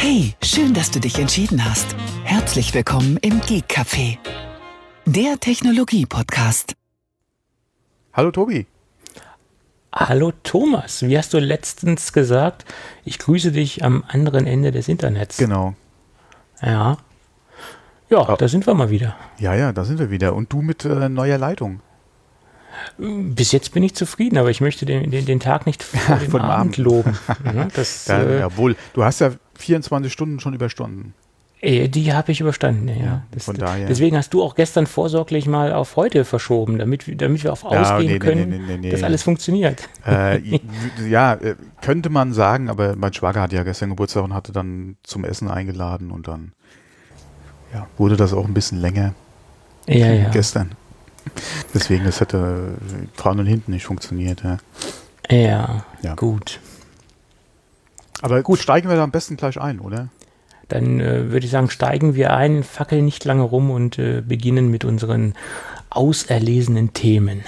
Hey, schön, dass du dich entschieden hast. Herzlich willkommen im Geek Café, der Technologie-Podcast. Hallo Tobi. Hallo Thomas, wie hast du letztens gesagt? Ich grüße dich am anderen Ende des Internets. Genau. Ja. Ja, da sind wir mal wieder. Ja, da sind wir wieder. Und du mit neuer Leitung. Bis jetzt bin ich zufrieden, aber ich möchte den Tag nicht vor dem Abend loben. Ja, jawohl, du hast ja 24 Stunden schon überstanden. Die habe ich überstanden, ja. Von daher. Deswegen hast du auch gestern vorsorglich mal auf heute verschoben, damit wir auf ausgehen können, dass alles funktioniert. Könnte man sagen, aber mein Schwager hatte ja gestern Geburtstag und hatte dann zum Essen eingeladen und dann wurde das auch ein bisschen länger gestern. Deswegen, das hätte vorne und hinten nicht funktioniert. Ja, gut. Aber gut, steigen wir da am besten gleich ein, oder? Dann würde ich sagen, steigen wir ein, fackeln nicht lange rum und beginnen mit unseren auserlesenen Themen.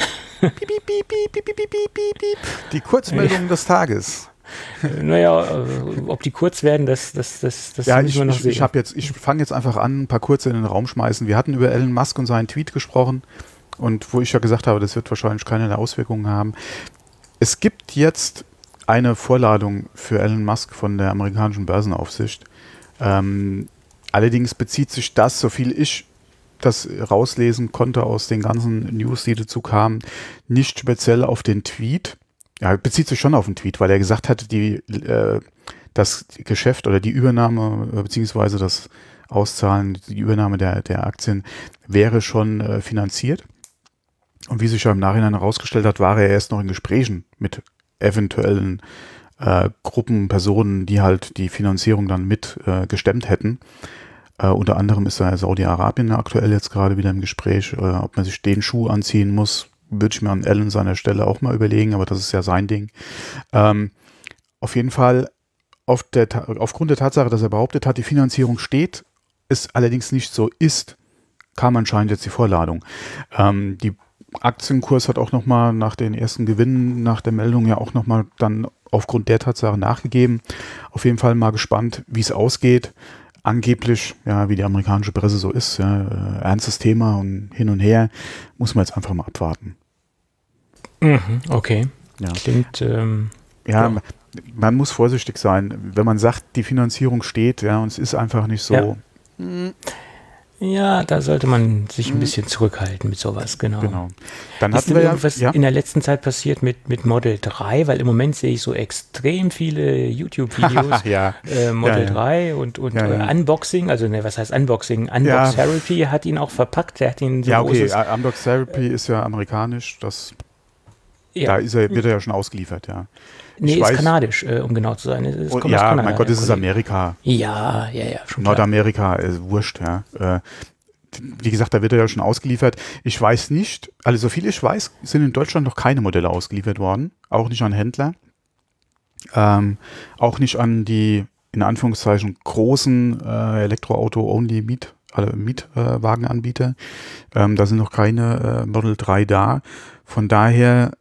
Die Kurzmeldungen des Tages. Ob die kurz werden, das müssen wir noch sehen. Ich fange jetzt einfach an, ein paar kurze in den Raum schmeißen. Wir hatten über Elon Musk und seinen Tweet gesprochen und wo ich ja gesagt habe, das wird wahrscheinlich keine Auswirkungen haben. Es gibt jetzt eine Vorladung für Elon Musk von der amerikanischen Börsenaufsicht. Allerdings bezieht sich das, so viel ich das rauslesen konnte aus den ganzen News, die dazu kamen, nicht speziell auf den Tweet. Ja, bezieht sich schon auf den Tweet, weil er gesagt hatte, das Geschäft oder die Übernahme beziehungsweise das Auszahlen, die Übernahme der Aktien wäre schon finanziert. Und wie sich ja im Nachhinein herausgestellt hat, war er erst noch in Gesprächen mit eventuellen Gruppen, Personen, die halt die Finanzierung dann mit gestemmt hätten. Unter anderem ist da Saudi-Arabien aktuell jetzt gerade wieder im Gespräch, ob man sich den Schuh anziehen muss, würde ich mir an Elon seiner Stelle auch mal überlegen, aber das ist ja sein Ding. Auf jeden Fall, aufgrund der Tatsache, dass er behauptet hat, die Finanzierung steht, es allerdings nicht so ist, kam anscheinend jetzt die Vorladung. Die Aktienkurs hat auch nochmal nach den ersten Gewinnen, nach der Meldung ja auch nochmal dann aufgrund der Tatsache nachgegeben. Auf jeden Fall mal gespannt, wie es ausgeht. Angeblich, wie die amerikanische Presse so ist, ernstes Thema und hin und her, muss man jetzt einfach mal abwarten. Okay. Ja. Klingt, man muss vorsichtig sein, wenn man sagt, die Finanzierung steht, und es ist einfach nicht so. Ja, da sollte man sich ein bisschen zurückhalten mit sowas, genau. Dann ist hatten wir irgendwas in der letzten Zeit passiert mit Model 3, weil im Moment sehe ich so extrem viele YouTube-Videos, Model 3 und Unboxing, also was heißt Unboxing? Unbox Therapy hat ihn auch verpackt, der hat ihn so Unbox Therapy ist ja amerikanisch, da wird er ja schon ausgeliefert, Nee, ist kanadisch, um genau zu sein. Es kommt aus Kanada, mein Gott, das ist Amerika. Ja, schon Nordamerika ist wurscht, Wie gesagt, da wird er ja schon ausgeliefert. Ich weiß nicht, also so viel ich weiß, sind in Deutschland noch keine Modelle ausgeliefert worden. Auch nicht an Händler. Auch nicht an die, in Anführungszeichen, großen Elektroauto-only Mietwagenanbieter. Da sind noch keine Model 3 da. Von daher,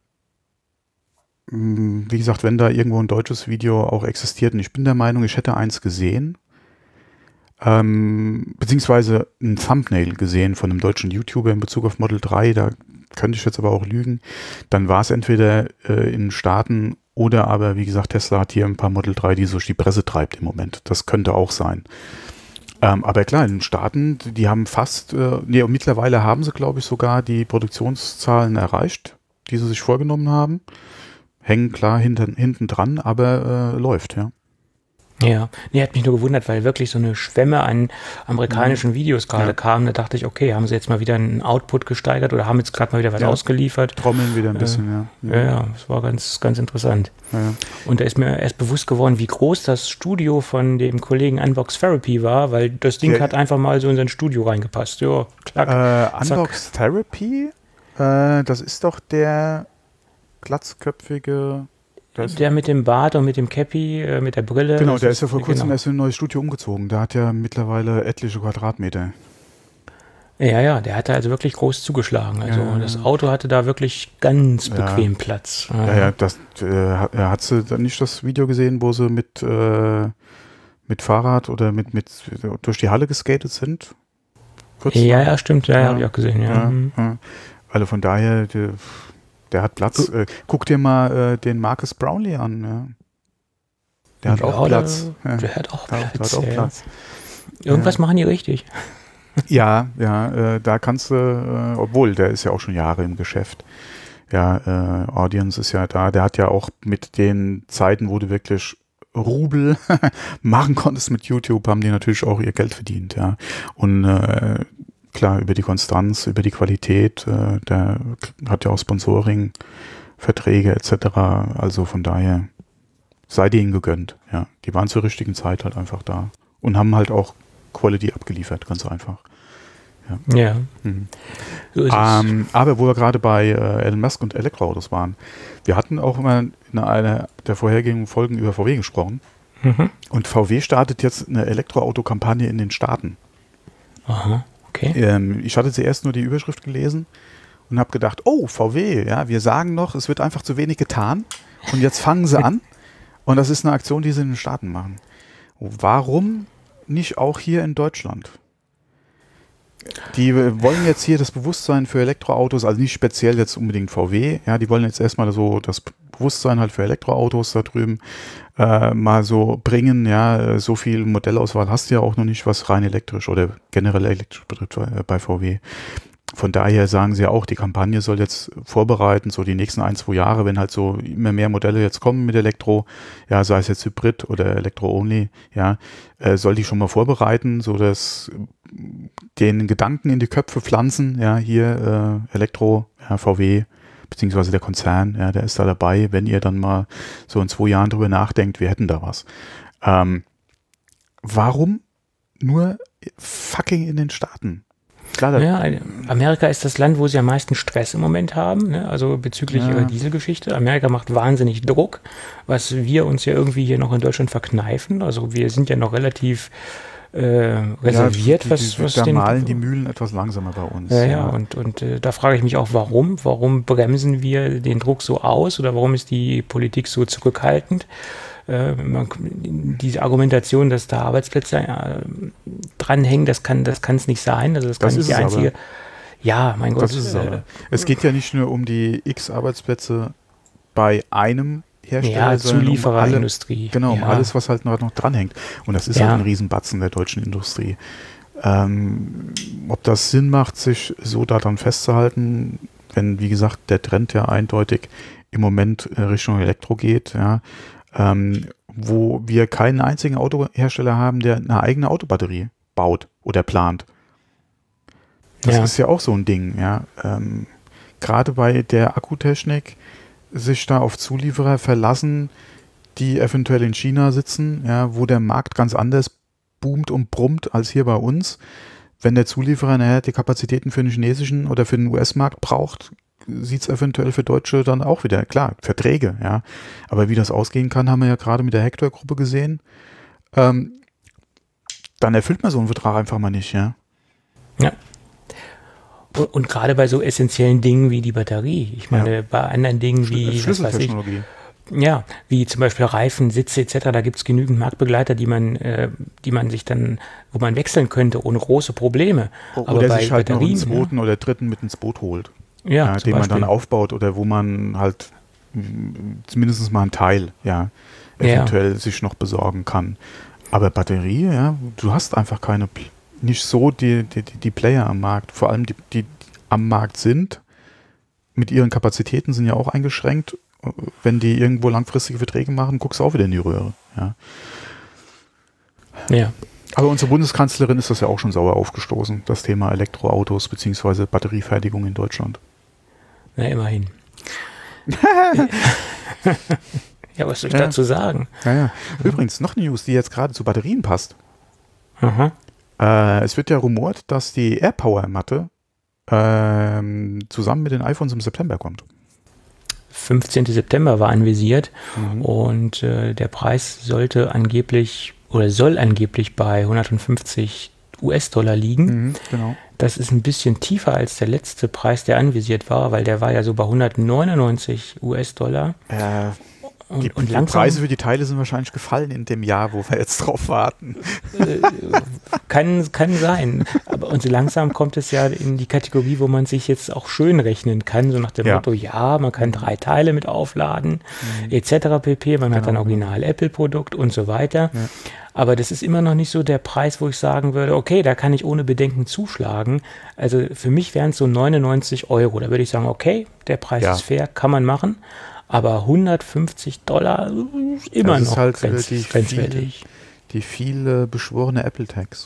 wie gesagt, wenn da irgendwo ein deutsches Video auch existiert, und ich bin der Meinung, ich hätte eins gesehen, beziehungsweise ein Thumbnail gesehen von einem deutschen YouTuber in Bezug auf Model 3, da könnte ich jetzt aber auch lügen, dann war es entweder in den Staaten oder aber, wie gesagt, Tesla hat hier ein paar Model 3, die so durch die Presse treibt im Moment. Das könnte auch sein. Aber klar, in den Staaten, die haben mittlerweile haben sie, glaube ich, sogar die Produktionszahlen erreicht, die sie sich vorgenommen haben. Hängen klar hinten dran, aber läuft, Ja, hat mich nur gewundert, weil wirklich so eine Schwemme an amerikanischen Videos gerade kam. Da dachte ich, okay, haben sie jetzt mal wieder einen Output gesteigert oder haben jetzt gerade mal wieder was ausgeliefert? Trommeln wieder ein bisschen, Ja, das war ganz, ganz interessant. Ja. Und da ist mir erst bewusst geworden, wie groß das Studio von dem Kollegen Unbox Therapy war, weil das Ding hat einfach mal so in sein Studio reingepasst. Ja, klack. Unbox Therapy? Das ist doch der glatzköpfige... Der mit dem Bart und mit dem Cappy, mit der Brille. Genau, der ist ja vor kurzem erst in ein neues Studio umgezogen. Der hat ja mittlerweile etliche Quadratmeter. Ja, der hatte also wirklich groß zugeschlagen. Also das Auto hatte da wirklich ganz bequem Platz. Hat sie dann nicht das Video gesehen, wo sie mit mit Fahrrad oder mit durch die Halle geskatet sind. Ja, stimmt, ja, habe ich auch gesehen, ja. Also von daher, der hat Platz. Guck dir mal den Marcus Brownlee an, ja. Der hat auch Platz. Der hat auch Platz. Der hat auch Platz. Irgendwas machen die richtig. Ja, da kannst du, obwohl, der ist ja auch schon Jahre im Geschäft. Ja, Audience ist ja da. Der hat ja auch mit den Zeiten, wo du wirklich Rubel machen konntest mit YouTube, haben die natürlich auch ihr Geld verdient, ja. Und klar, über die Konstanz, über die Qualität, der hat ja auch Sponsoring-Verträge etc. Also von daher sei denen gegönnt, ja. Die waren zur richtigen Zeit halt einfach da und haben halt auch Quality abgeliefert, ganz einfach. Ja. So ist es. Aber wo wir gerade bei Elon Musk und Elektroautos waren, wir hatten auch immer in einer der vorhergehenden Folgen über VW gesprochen. Und VW startet jetzt eine Elektroauto-Kampagne in den Staaten. Aha, okay. Ich hatte zuerst nur die Überschrift gelesen und habe gedacht, oh, VW, ja, wir sagen noch, es wird einfach zu wenig getan und jetzt fangen sie an und das ist eine Aktion, die sie in den Staaten machen. Warum nicht auch hier in Deutschland? Die wollen jetzt hier das Bewusstsein für Elektroautos, also nicht speziell jetzt unbedingt VW, ja, die wollen jetzt erstmal so das Bewusstsein halt für Elektroautos da drüben mal so bringen, ja, so viel Modellauswahl hast du ja auch noch nicht, was rein elektrisch oder generell elektrisch betrifft bei VW. Von daher sagen sie auch, die Kampagne soll jetzt vorbereiten, so die nächsten 1-2 Jahre, wenn halt so immer mehr Modelle jetzt kommen mit Elektro, ja, sei es jetzt Hybrid oder Elektro-only, ja, soll die schon mal vorbereiten, so dass den Gedanken in die Köpfe pflanzen, ja, hier Elektro, ja, VW, beziehungsweise der Konzern, ja, der ist da dabei, wenn ihr dann mal so in 2 Jahren drüber nachdenkt, wir hätten da was. Warum nur fucking in den Staaten? Klar, ja, Amerika ist das Land, wo sie am meisten Stress im Moment haben, ne? Also bezüglich ihrer Dieselgeschichte. Amerika macht wahnsinnig Druck, was wir uns ja irgendwie hier noch in Deutschland verkneifen. Also wir sind ja noch relativ reserviert, da malen die Mühlen etwas langsamer bei uns. Ja. Und da frage ich mich auch, warum? Warum bremsen wir den Druck so aus oder warum ist die Politik so zurückhaltend? Diese Argumentation, dass da Arbeitsplätze dranhängen, das kann es nicht sein. Also das kann nicht die einzige. Aber. Ja, mein Gott. Das ist es aber. Es geht ja nicht nur um die X Arbeitsplätze bei einem Hersteller, sondern Zuliefererindustrie. Um alles, was halt noch dranhängt. Und das ist halt ein Riesenbatzen der deutschen Industrie. Ob das Sinn macht, sich so daran festzuhalten, wenn, wie gesagt, der Trend ja eindeutig im Moment Richtung Elektro geht, ja, wo wir keinen einzigen Autohersteller haben, der eine eigene Autobatterie baut oder plant. Das ist ja auch so ein Ding, ja. Gerade bei der Akkutechnik sich da auf Zulieferer verlassen, die eventuell in China sitzen, ja, wo der Markt ganz anders boomt und brummt als hier bei uns. Wenn der Zulieferer nachher die Kapazitäten für den chinesischen oder für den US-Markt braucht, sieht es eventuell für Deutsche dann auch wieder, klar, Verträge, ja. Aber wie das ausgehen kann, haben wir ja gerade mit der Hector-Gruppe gesehen. Dann erfüllt man so einen Vertrag einfach mal nicht, ja. Ja. Und gerade bei so essentiellen Dingen wie die Batterie. Ich meine, bei anderen Dingen wie Schlüsseltechnologie. Ja, wie zum Beispiel Reifen, Sitze etc., da gibt es genügend Marktbegleiter, wo man wechseln könnte ohne große Probleme. Aber oder bei sich halt Batterien, noch einen zweiten oder dritten mit ins Boot holt. Ja, den man dann aufbaut oder wo man halt zumindest mal einen Teil, eventuell sich noch besorgen kann. Aber Batterie, du hast einfach nicht so die Player am Markt, vor allem die am Markt sind, mit ihren Kapazitäten sind ja auch eingeschränkt. Wenn die irgendwo langfristige Verträge machen, guckst du auch wieder in die Röhre. Ja. Aber unsere Bundeskanzlerin ist das ja auch schon sauer aufgestoßen, das Thema Elektroautos bzw. Batteriefertigung in Deutschland. Na, immerhin. Ja, was soll ich dazu sagen? Ja. Übrigens, noch eine News, die jetzt gerade zu Batterien passt. Es wird ja rumort, dass die AirPower-Matte zusammen mit den iPhones im September kommt. 15. September war anvisiert und der Preis soll angeblich bei 150 US-Dollar liegen. Genau. Das ist ein bisschen tiefer als der letzte Preis, der anvisiert war, weil der war ja so bei 199 US-Dollar. Die Preise für die Teile sind wahrscheinlich gefallen in dem Jahr, wo wir jetzt drauf warten. Kann sein. Und so langsam kommt es ja in die Kategorie, wo man sich jetzt auch schön rechnen kann, so nach dem Motto, man kann 3 Teile mit aufladen, etc. pp. Man hat ein Original-Apple-Produkt und so weiter. Ja. Aber das ist immer noch nicht so der Preis, wo ich sagen würde, okay, da kann ich ohne Bedenken zuschlagen. Also für mich wären es so 99 €. Da würde ich sagen, okay, der Preis ist fair, kann man machen. Aber $150 immer das noch ist halt grenzwertig. Die viele beschworene Apple-Tags.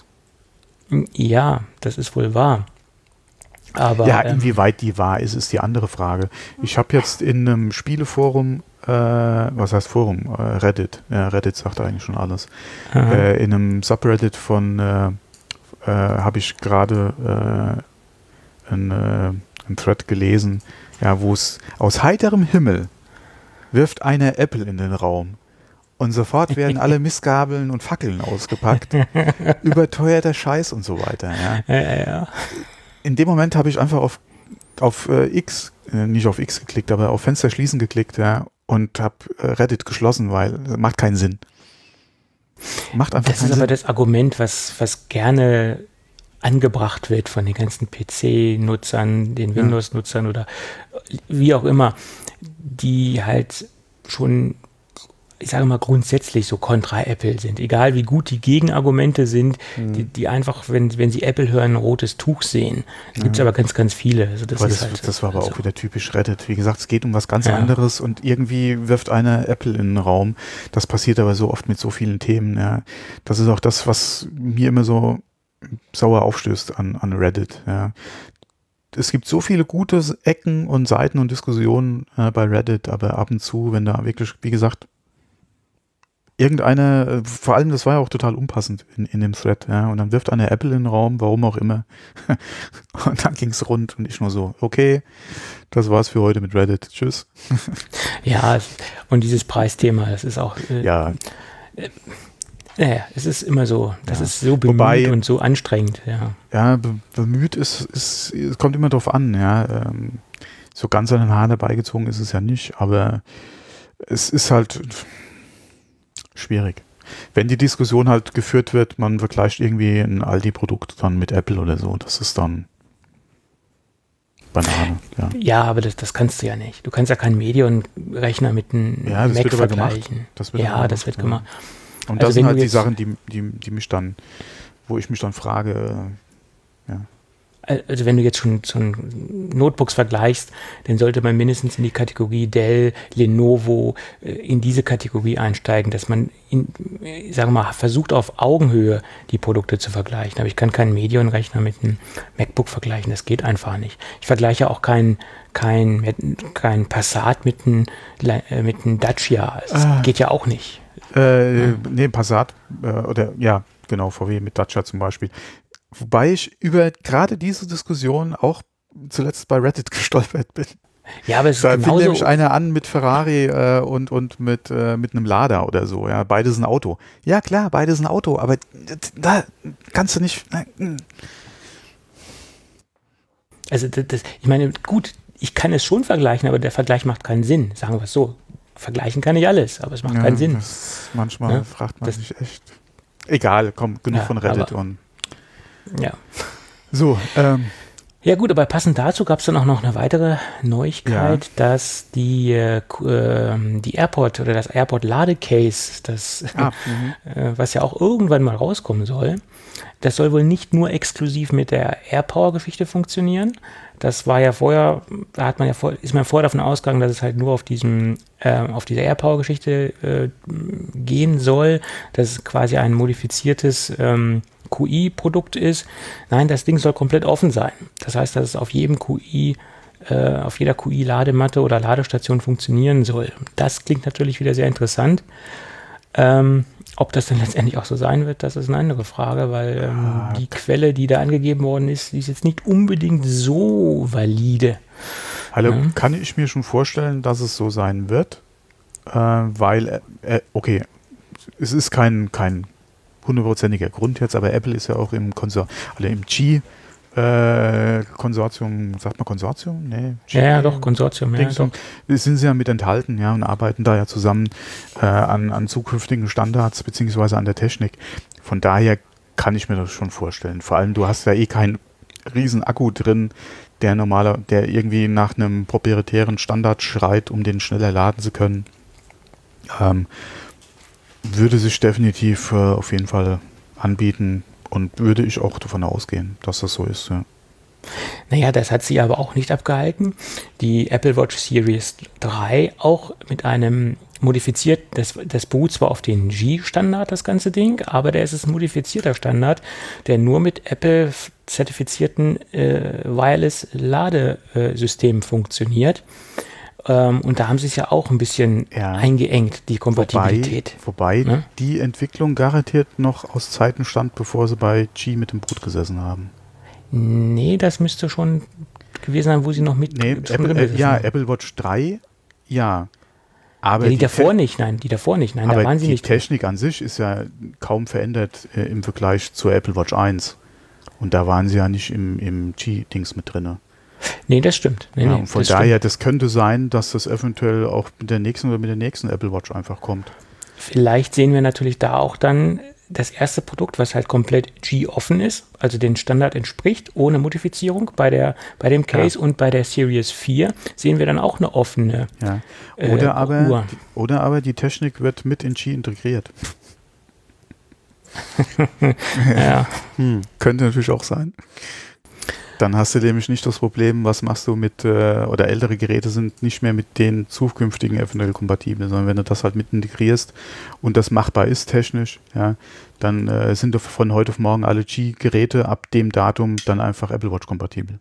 Ja, das ist wohl wahr. Aber, inwieweit die wahr ist, ist die andere Frage. Ich habe jetzt in einem Spieleforum, was heißt Forum? Reddit. Reddit sagt eigentlich schon alles. In einem Subreddit von habe ich gerade einen Thread gelesen, wo es aus heiterem Himmel wirft eine Apple in den Raum und sofort werden alle Mistgabeln und Fackeln ausgepackt. Überteuerter Scheiß und so weiter. Ja. In dem Moment habe ich einfach auf X, nicht auf X geklickt, aber auf Fenster schließen geklickt, und habe Reddit geschlossen, weil das macht keinen Sinn. Macht einfach keinen Sinn. Das ist aber das Argument, was gerne angebracht wird von den ganzen PC-Nutzern, den Windows-Nutzern oder wie auch immer, die halt schon, ich sage mal, grundsätzlich so kontra Apple sind. Egal wie gut die Gegenargumente sind, die einfach, wenn sie Apple hören, ein rotes Tuch sehen. Da gibt es aber ganz, ganz viele. Also das war aber auch wieder typisch Reddit. Wie gesagt, es geht um was ganz anderes und irgendwie wirft einer Apple in den Raum. Das passiert aber so oft mit so vielen Themen. Ja. Das ist auch das, was mir immer so sauer aufstößt an Reddit. Ja. Es gibt so viele gute Ecken und Seiten und Diskussionen bei Reddit, aber ab und zu, wenn da wirklich, wie gesagt, irgendeine, vor allem, das war ja auch total unpassend in dem Thread, und dann wirft eine Apple in den Raum, warum auch immer. Und dann ging es rund und ich nur so, okay, das war's für heute mit Reddit. Tschüss. Ja, und dieses Preisthema, das ist auch es ist immer so, das ist so bemüht und so anstrengend, Ja, bemüht es kommt immer drauf an, so ganz an den Haaren herbeigezogen ist es ja nicht, aber es ist halt schwierig. Wenn die Diskussion halt geführt wird, man vergleicht irgendwie ein Aldi-Produkt dann mit Apple oder so, das ist dann Banane. Ja, aber das kannst du ja nicht. Du kannst ja keinen Medienrechner mit einem Mac vergleichen. Das wird gemacht. Und das sind halt die Sachen, die mich dann, wo ich mich dann frage, Also wenn du jetzt schon Notebooks vergleichst, dann sollte man mindestens in die Kategorie Dell, Lenovo, in diese Kategorie einsteigen, dass man, versucht auf Augenhöhe die Produkte zu vergleichen. Aber ich kann keinen Medienrechner mit einem MacBook vergleichen, das geht einfach nicht. Ich vergleiche auch kein Passat mit einem Dacia, das geht ja auch nicht. Nee, Passat VW mit Dacia zum Beispiel. Wobei ich über gerade diese Diskussion auch zuletzt bei Reddit gestolpert bin. Ja, aber es ist da fing nämlich einer an mit Ferrari und mit einem Lada oder so. Ja, beide sind Auto. Ja klar, beide sind Auto, aber da kannst du nicht. Also ich meine, gut, ich kann es schon vergleichen, aber der Vergleich macht keinen Sinn. Sagen wir es so. Vergleichen kann ich alles, aber es macht keinen Sinn. Manchmal fragt man sich echt. Egal, komm, genug von Reddit und. Ja. So, ja gut, aber passend dazu gab es dann auch noch eine weitere Neuigkeit, dass die AirPod oder das AirPod Ladecase, was ja auch irgendwann mal rauskommen soll, das soll wohl nicht nur exklusiv mit der AirPower-Geschichte funktionieren. Das war ja vorher, ist man vorher davon ausgegangen, dass es halt nur auf diese AirPower-Geschichte gehen soll, dass es quasi ein modifiziertes QI-Produkt ist. Nein, das Ding soll komplett offen sein. Das heißt, dass es auf jedem auf jeder QI-Ladematte oder Ladestation funktionieren soll. Das klingt natürlich wieder sehr interessant. Ob das dann letztendlich auch so sein wird, das ist eine andere Frage, weil die Quelle, die da angegeben worden ist, die ist jetzt nicht unbedingt so valide. Also kann ich mir schon vorstellen, dass es so sein wird, weil, es ist kein hundertprozentiger Grund jetzt, aber Apple ist ja auch im Qi Konsortium, sagt man Konsortium? Nee. Ja, doch, Konsortium. Ja, doch. Sind sie ja mit enthalten, ja, und arbeiten da ja zusammen an zukünftigen Standards beziehungsweise an der Technik. Von daher kann ich mir das schon vorstellen. Vor allem, du hast ja eh keinen riesen Akku drin, der irgendwie nach einem proprietären Standard schreit, um den schneller laden zu können. Würde sich definitiv auf jeden Fall anbieten und würde ich auch davon ausgehen, dass das so ist. Ja. Naja, das hat sie aber auch nicht abgehalten. Die Apple Watch Series 3 auch mit einem modifiziert, das beruht zwar auf den G-Standard, das ganze Ding, aber der ist ein modifizierter Standard, der nur mit Apple-zertifizierten Wireless-Ladesystemen funktioniert. Und da haben sie es ja auch ein bisschen eingeengt, die Kompatibilität. Wobei ne? Die Entwicklung garantiert noch aus Zeiten stammt, bevor sie bei G mit dem Boot gesessen haben. Nee, das müsste schon gewesen sein, wo sie noch mit Apple Watch 3, ja. Aber die davor nicht, nein, aber da waren sie nicht. Die Technik an sich ist ja kaum verändert im Vergleich zur Apple Watch 1. Und da waren sie ja nicht im G-Dings mit drin. Nee, das stimmt. Und von daher, das könnte sein, dass das eventuell auch mit der nächsten Apple Watch einfach kommt. Vielleicht sehen wir natürlich da auch dann das erste Produkt, was halt komplett G-offen ist, also den Standard entspricht, ohne Modifizierung. Bei dem Case und bei der Series 4 sehen wir dann auch eine offene Uhr. Oder aber die Technik wird mit in G integriert. Ja. Könnte natürlich auch sein. Dann hast du nämlich nicht das Problem, was machst du mit, oder ältere Geräte sind nicht mehr mit den zukünftigen eventuell kompatibel, sondern wenn du das halt mit integrierst und das machbar ist technisch, ja, dann sind von heute auf morgen alle G-Geräte ab dem Datum dann einfach Apple Watch kompatibel.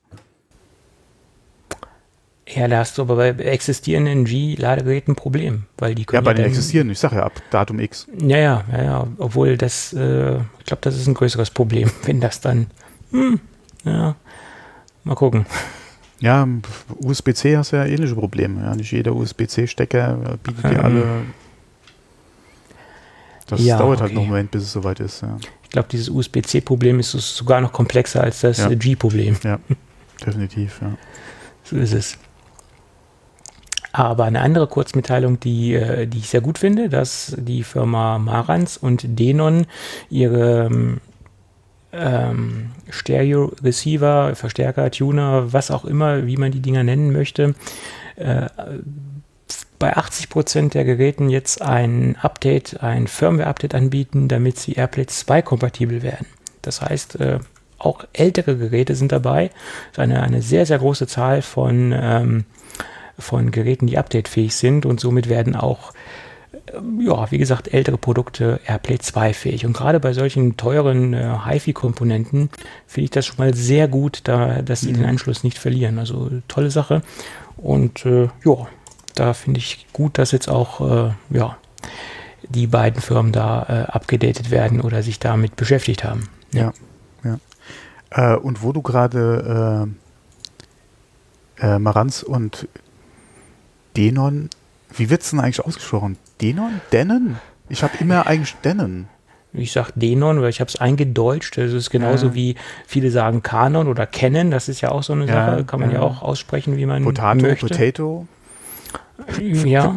Ja, da hast du aber bei existierenden G-Ladegeräten ein Problem, weil die können bei den existierenden, ich sage ja ab Datum X. Ja, obwohl das, ich glaube, das ist ein größeres Problem, wenn das dann, mal gucken. Ja, USB-C hast du ja ähnliche Probleme. Ja, nicht jeder USB-C-Stecker bietet dir alle. Das dauert halt noch einen Moment, bis es soweit ist. Ja. Ich glaube, dieses USB-C-Problem ist sogar noch komplexer als das G-Problem. Ja, definitiv. Ja. So ist es. Aber eine andere Kurzmitteilung, die ich sehr gut finde, dass die Firma Marantz und Denon ihre Stereo-Receiver, Verstärker, Tuner, was auch immer, wie man die Dinger nennen möchte, bei 80% der Geräten jetzt ein Firmware-Update anbieten, damit sie AirPlay 2 kompatibel werden. Das heißt, auch ältere Geräte sind dabei. Das ist eine sehr, sehr große Zahl von Geräten, die updatefähig sind, und somit werden auch wie gesagt, ältere Produkte AirPlay 2 fähig. Und gerade bei solchen teuren HiFi-Komponenten finde ich das schon mal sehr gut, dass sie den Anschluss nicht verlieren. Also tolle Sache. Und da finde ich gut, dass jetzt auch die beiden Firmen da abgedatet werden oder sich damit beschäftigt haben. Ja. Und wo du gerade Marantz und Denon, wie wird es denn eigentlich ausgesprochen? Denon? Denon? Ich habe immer eigentlich Denon. Ich sage Denon, weil ich habe es eingedeutscht. Das ist genauso wie viele sagen Canon oder Canon. Das ist ja auch so eine Sache. Kann man ja auch aussprechen, wie man möchte. Potato. Ja.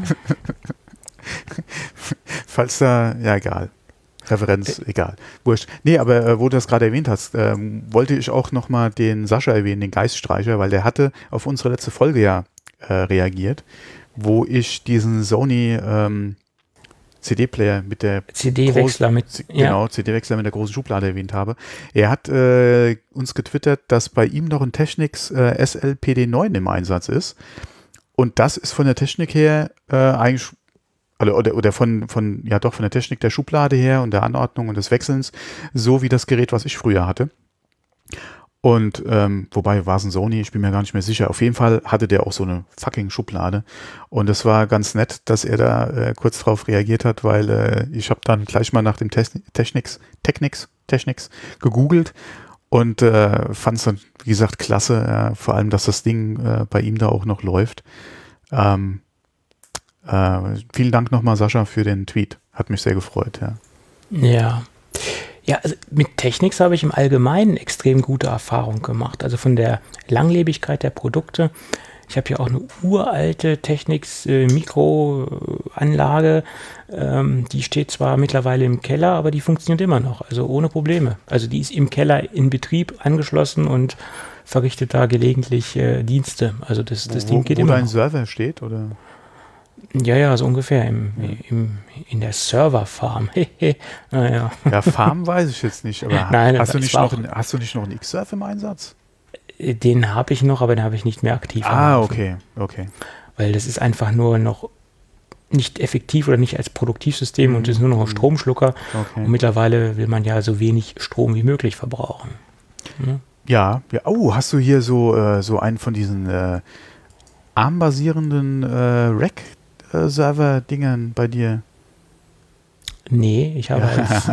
Falls da, egal. Referenz, egal. Wurscht. Nee, aber wo du das gerade erwähnt hast, wollte ich auch nochmal den Sascha erwähnen, den Geiststreicher, weil der hatte auf unsere letzte Folge reagiert, wo ich diesen Sony CD-Player mit der CD-Wechsler CD-Wechsler mit der großen Schublade erwähnt habe. Er hat uns getwittert, dass bei ihm noch ein Technics SL-PD9 im Einsatz ist. Und das ist von der Technik her eigentlich oder von der Technik der Schublade her und der Anordnung und des Wechselns, so wie das Gerät, was ich früher hatte. Und wobei war es ein Sony, ich bin mir gar nicht mehr sicher. Auf jeden Fall hatte der auch so eine fucking Schublade. Und es war ganz nett, dass er da kurz drauf reagiert hat, weil ich habe dann gleich mal nach dem Technics gegoogelt und fand es dann, wie gesagt, klasse. Vor allem, dass das Ding bei ihm da auch noch läuft. Vielen Dank nochmal, Sascha, für den Tweet. Hat mich sehr gefreut, Ja, also mit Technics habe ich im Allgemeinen extrem gute Erfahrungen gemacht. Also von der Langlebigkeit der Produkte. Ich habe ja auch eine uralte Technics Mikroanlage. Die steht zwar mittlerweile im Keller, aber die funktioniert immer noch, also ohne Probleme. Also die ist im Keller in Betrieb angeschlossen und verrichtet da gelegentlich Dienste. Also das Ding geht immer noch. Wo dein Server steht, oder? Ja, so ungefähr in der Serverfarm. Naja. Ja, Farm weiß ich jetzt nicht, aber Nein, hast du nicht noch einen X-Server im Einsatz? Den habe ich noch, aber den habe ich nicht mehr aktiv. Okay. Weil das ist einfach nur noch nicht effektiv oder nicht als Produktivsystem und ist nur noch ein Stromschlucker. Okay. Und mittlerweile will man ja so wenig Strom wie möglich verbrauchen. Ja. Oh, hast du hier so einen von diesen ARM-basierenden Rack-Server-Dingern bei dir? Nee, ich habe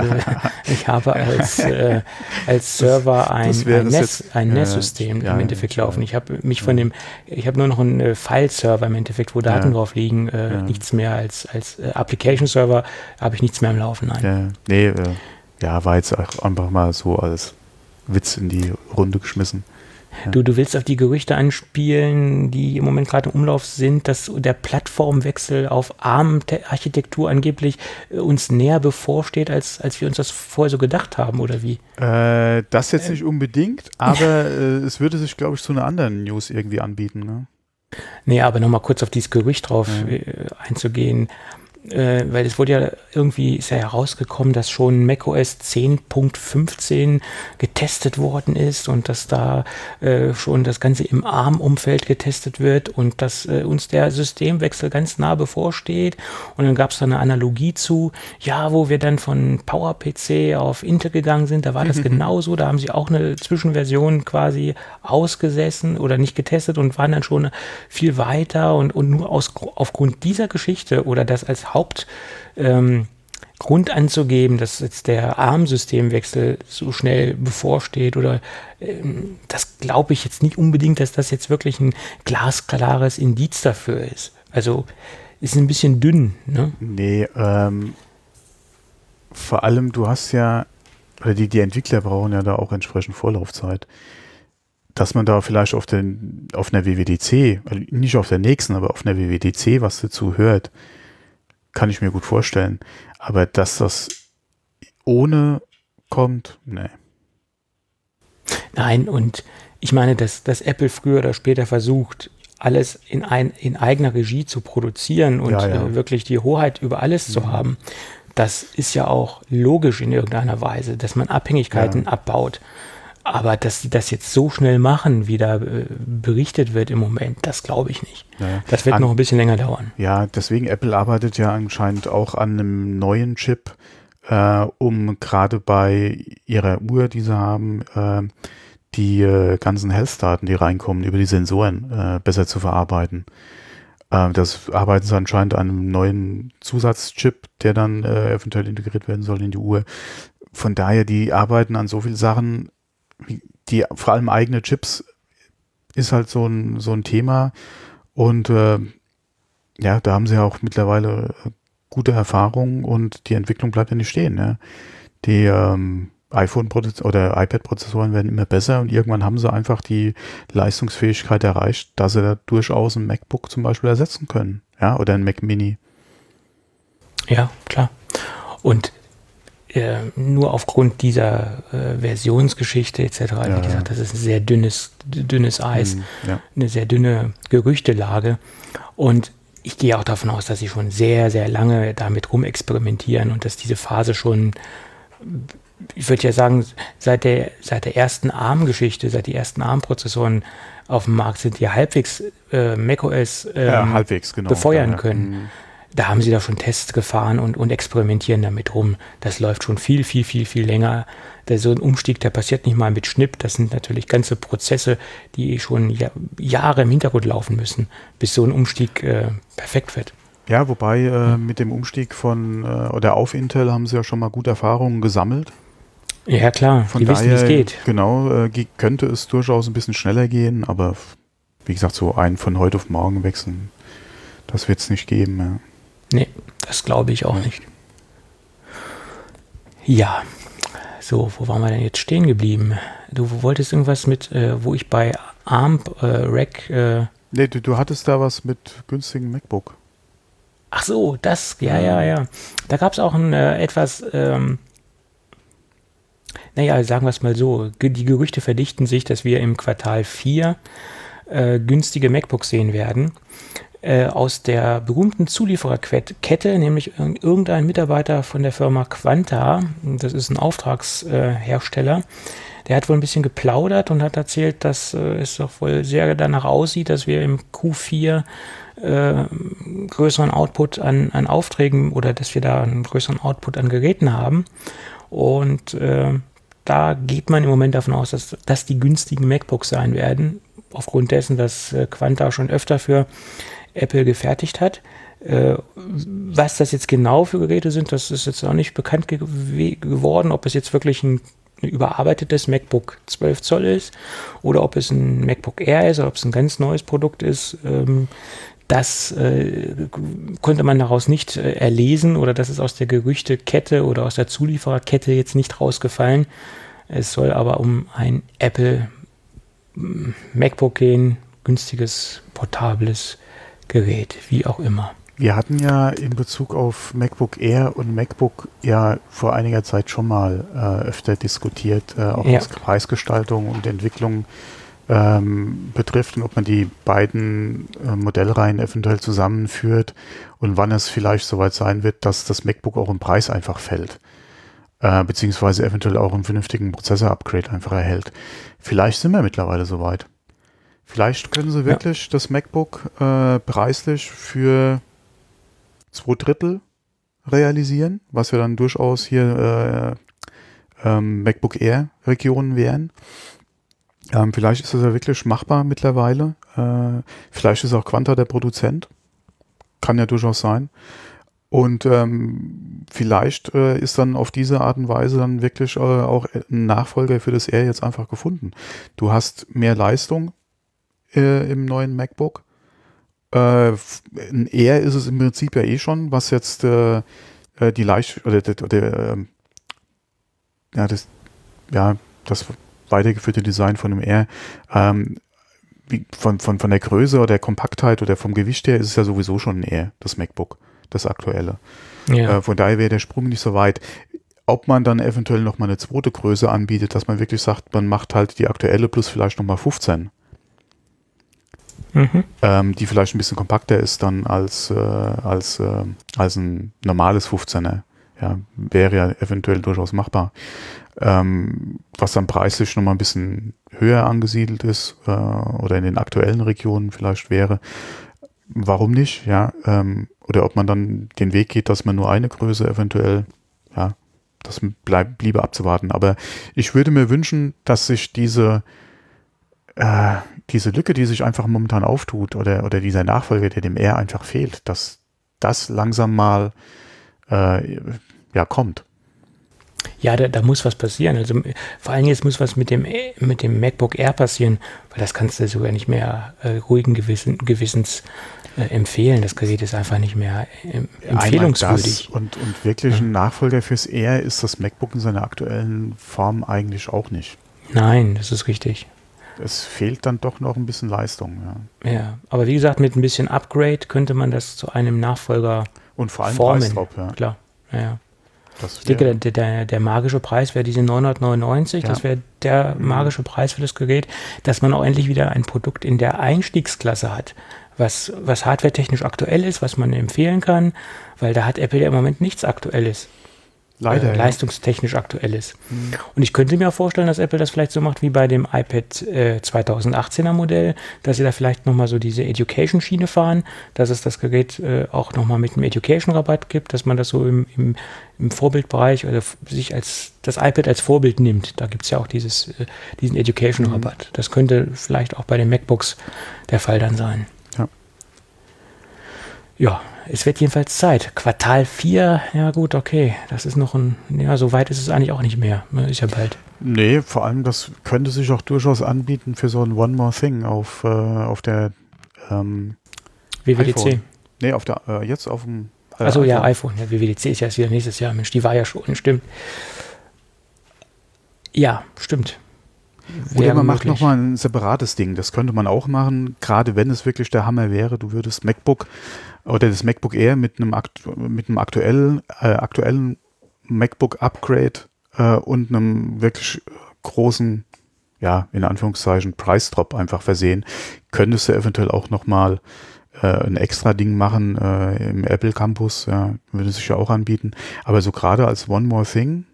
als Server ein NAS-System im Endeffekt laufen. Ich habe nur noch einen File-Server im Endeffekt, wo Daten drauf liegen, nichts mehr als Application-Server habe ich nichts mehr am Laufen. Nein. War jetzt auch einfach mal so als Witz in die Runde geschmissen. Ja. Du willst auf die Gerüchte anspielen, die im Moment gerade im Umlauf sind, dass der Plattformwechsel auf ARM-Architektur angeblich uns näher bevorsteht, als wir uns das vorher so gedacht haben, oder wie? Das jetzt nicht unbedingt, aber es würde sich, glaube ich, zu einer anderen News irgendwie anbieten. Ne? Nee, aber nochmal kurz auf dieses Gerücht drauf einzugehen. Weil es wurde ja irgendwie, ist ja herausgekommen, dass schon macOS 10.15 getestet worden ist und dass da schon das Ganze im ARM-Umfeld getestet wird und dass uns der Systemwechsel ganz nah bevorsteht. Und dann gab es da eine Analogie zu, wo wir dann von PowerPC auf Intel gegangen sind, da war das genauso, da haben sie auch eine Zwischenversion quasi ausgesessen oder nicht getestet und waren dann schon viel weiter und nur aufgrund dieser Geschichte oder das als Hauptgrund anzugeben, dass jetzt der ARM-Systemwechsel so schnell bevorsteht oder das glaube ich jetzt nicht unbedingt, dass das jetzt wirklich ein glasklares Indiz dafür ist. Also ist ein bisschen dünn, ne? Nee, vor allem du hast ja, oder die Entwickler brauchen ja da auch entsprechend Vorlaufzeit. Dass man da vielleicht auf einer WWDC, also nicht auf der nächsten, aber auf einer WWDC was dazu hört, kann ich mir gut vorstellen. Aber dass das ohne kommt, nee. Nein, und ich meine, dass Apple früher oder später versucht, alles in eigener Regie zu produzieren und wirklich die Hoheit über alles zu haben, das ist ja auch logisch in irgendeiner Weise, dass man Abhängigkeiten abbaut. Aber dass sie das jetzt so schnell machen, wie da berichtet wird im Moment, das glaube ich nicht. Ja. Das wird noch ein bisschen länger dauern. Ja, deswegen Apple arbeitet ja anscheinend auch an einem neuen Chip, um gerade bei ihrer Uhr, die sie haben, die ganzen Health-Daten, die reinkommen, über die Sensoren besser zu verarbeiten. Das arbeiten sie anscheinend an einem neuen Zusatzchip, der dann eventuell integriert werden soll in die Uhr. Von daher, die arbeiten an so vielen Sachen, die vor allem eigene Chips ist halt so ein Thema und da haben sie ja auch mittlerweile gute Erfahrungen und die Entwicklung bleibt ja nicht stehen. Ne? Die iPhone- oder iPad-Prozessoren werden immer besser und irgendwann haben sie einfach die Leistungsfähigkeit erreicht, dass sie da durchaus ein MacBook zum Beispiel ersetzen können, oder ein Mac Mini. Ja, klar. Und nur aufgrund dieser Versionsgeschichte etc. Wie gesagt, das ist ein sehr dünnes Eis, eine sehr dünne Gerüchtelage. Und ich gehe auch davon aus, dass sie schon sehr, sehr lange damit rumexperimentieren und dass diese Phase schon, ich würde ja sagen, seit der ersten ARM-Geschichte, seit die ersten ARM-Prozessoren auf dem Markt sind, die halbwegs macOS befeuern können. Da haben sie da schon Tests gefahren und experimentieren damit rum. Das läuft schon viel, viel, viel, viel länger. So ein Umstieg, der passiert nicht mal mit Schnipp. Das sind natürlich ganze Prozesse, die schon Jahre im Hintergrund laufen müssen, bis so ein Umstieg perfekt wird. Ja, wobei mit dem Umstieg auf Intel haben sie ja schon mal gute Erfahrungen gesammelt. Ja, klar. Die wissen, wie es geht. Genau, könnte es durchaus ein bisschen schneller gehen, aber wie gesagt, so einen von heute auf morgen wechseln, das wird es nicht geben, ja. Nee, das glaube ich auch nicht. Ja, So, wo waren wir denn jetzt stehen geblieben? Du wolltest irgendwas mit, wo ich bei ARM Rack... Nee, du hattest da was mit günstigen MacBook. Ach so, das, ja. Da gab es auch ein etwas, sagen wir es mal so, die Gerüchte verdichten sich, dass wir im Quartal 4 günstige MacBooks sehen werden. Aus der berühmten Zuliefererkette, nämlich irgendein Mitarbeiter von der Firma Quanta, das ist ein Auftragshersteller, der hat wohl ein bisschen geplaudert und hat erzählt, dass es doch wohl sehr danach aussieht, dass wir im Q4 größeren Output an Aufträgen oder dass wir da einen größeren Output an Geräten haben. Und da geht man im Moment davon aus, dass das die günstigen MacBooks sein werden, aufgrund dessen, dass Quanta schon öfter für Apple gefertigt hat. Was das jetzt genau für Geräte sind, das ist jetzt auch nicht bekannt geworden, ob es jetzt wirklich ein überarbeitetes MacBook 12 Zoll ist oder ob es ein MacBook Air ist oder ob es ein ganz neues Produkt ist. Das konnte man daraus nicht erlesen oder das ist aus der Gerüchtekette oder aus der Zuliefererkette jetzt nicht rausgefallen. Es soll aber um ein Apple MacBook gehen, günstiges, portables Gerät, wie auch immer. Wir hatten ja in Bezug auf MacBook Air und MacBook ja vor einiger Zeit schon mal öfter diskutiert, auch was Preisgestaltung und Entwicklung betrifft und ob man die beiden Modellreihen eventuell zusammenführt und wann es vielleicht soweit sein wird, dass das MacBook auch im Preis einfach fällt, beziehungsweise eventuell auch einen vernünftigen Prozessor-Upgrade einfach erhält. Vielleicht sind wir mittlerweile soweit. Vielleicht können sie wirklich das MacBook preislich für 2/3 realisieren, was ja dann durchaus hier MacBook Air Regionen wären. Vielleicht ist das ja wirklich machbar mittlerweile. Vielleicht ist auch Quanta der Produzent. Kann ja durchaus sein. Und vielleicht ist dann auf diese Art und Weise dann wirklich auch ein Nachfolger für das Air jetzt einfach gefunden. Du hast mehr Leistung im neuen MacBook. Ein Air ist es im Prinzip ja eh schon, was jetzt die das weitergeführte Design von einem Air von der Größe oder der Kompaktheit oder vom Gewicht her ist es ja sowieso schon ein Air, das MacBook, das aktuelle. Ja. Von daher wäre der Sprung nicht so weit. Ob man dann eventuell nochmal eine zweite Größe anbietet, dass man wirklich sagt, man macht halt die aktuelle plus vielleicht nochmal 15. Die vielleicht ein bisschen kompakter ist dann als ein normales 15er. Ja, wäre ja eventuell durchaus machbar. Was dann preislich nochmal ein bisschen höher angesiedelt ist oder in den aktuellen Regionen vielleicht wäre. Warum nicht? Ja, oder ob man dann den Weg geht, dass man nur eine Größe eventuell, ja, das bliebe abzuwarten. Aber ich würde mir wünschen, dass sich diese Lücke, die sich einfach momentan auftut oder dieser Nachfolger, der dem Air einfach fehlt, dass das langsam mal kommt. Ja, da muss was passieren. Also vor allen Dingen jetzt muss was mit dem MacBook Air passieren, weil das kannst du sogar nicht mehr ruhigen Gewissens empfehlen. Das Gerät ist einfach nicht mehr empfehlungswürdig. Und wirklich ein Nachfolger fürs Air ist das MacBook in seiner aktuellen Form eigentlich auch nicht. Nein, das ist richtig. Es fehlt dann doch noch ein bisschen Leistung. Ja, aber wie gesagt, mit ein bisschen Upgrade könnte man das zu einem Nachfolger und vor allem formen. Preis drauf, ja. Klar, ja. Ich denke, der magische Preis wäre diese 999, das wäre der magische Preis für das Gerät, dass man auch endlich wieder ein Produkt in der Einstiegsklasse hat, was hardwaretechnisch aktuell ist, was man empfehlen kann, weil da hat Apple ja im Moment nichts Aktuelles. Leider. Leistungstechnisch aktuell ist. Und ich könnte mir auch vorstellen, dass Apple das vielleicht so macht wie bei dem iPad 2018er Modell, dass sie da vielleicht nochmal so diese Education-Schiene fahren, dass es das Gerät auch nochmal mit einem Education-Rabatt gibt, dass man das so im Vorbildbereich oder sich das iPad als Vorbild nimmt. Da gibt es ja auch diesen Education-Rabatt. Das könnte vielleicht auch bei den MacBooks der Fall dann sein. Ja, es wird jedenfalls Zeit. Quartal 4, ja gut, okay. Das ist noch so weit ist es eigentlich auch nicht mehr. Ist ja bald. Nee, vor allem, das könnte sich auch durchaus anbieten für so ein One More Thing auf der WWDC. iPhone. Nee, jetzt auf dem iPhone. Ja, WWDC ist ja erst wieder nächstes Jahr. Mensch, die war ja schon, stimmt. Ja, stimmt. Oder man macht nochmal ein separates Ding. Das könnte man auch machen, gerade wenn es wirklich der Hammer wäre. Du würdest MacBook oder das MacBook Air mit einem aktuellen MacBook-Upgrade und einem wirklich großen, ja, in Anführungszeichen, Preisdrop einfach versehen. Könntest du eventuell auch nochmal ein extra Ding machen im Apple Campus. Ja, würde sich ja auch anbieten. Aber so gerade als One More Thing,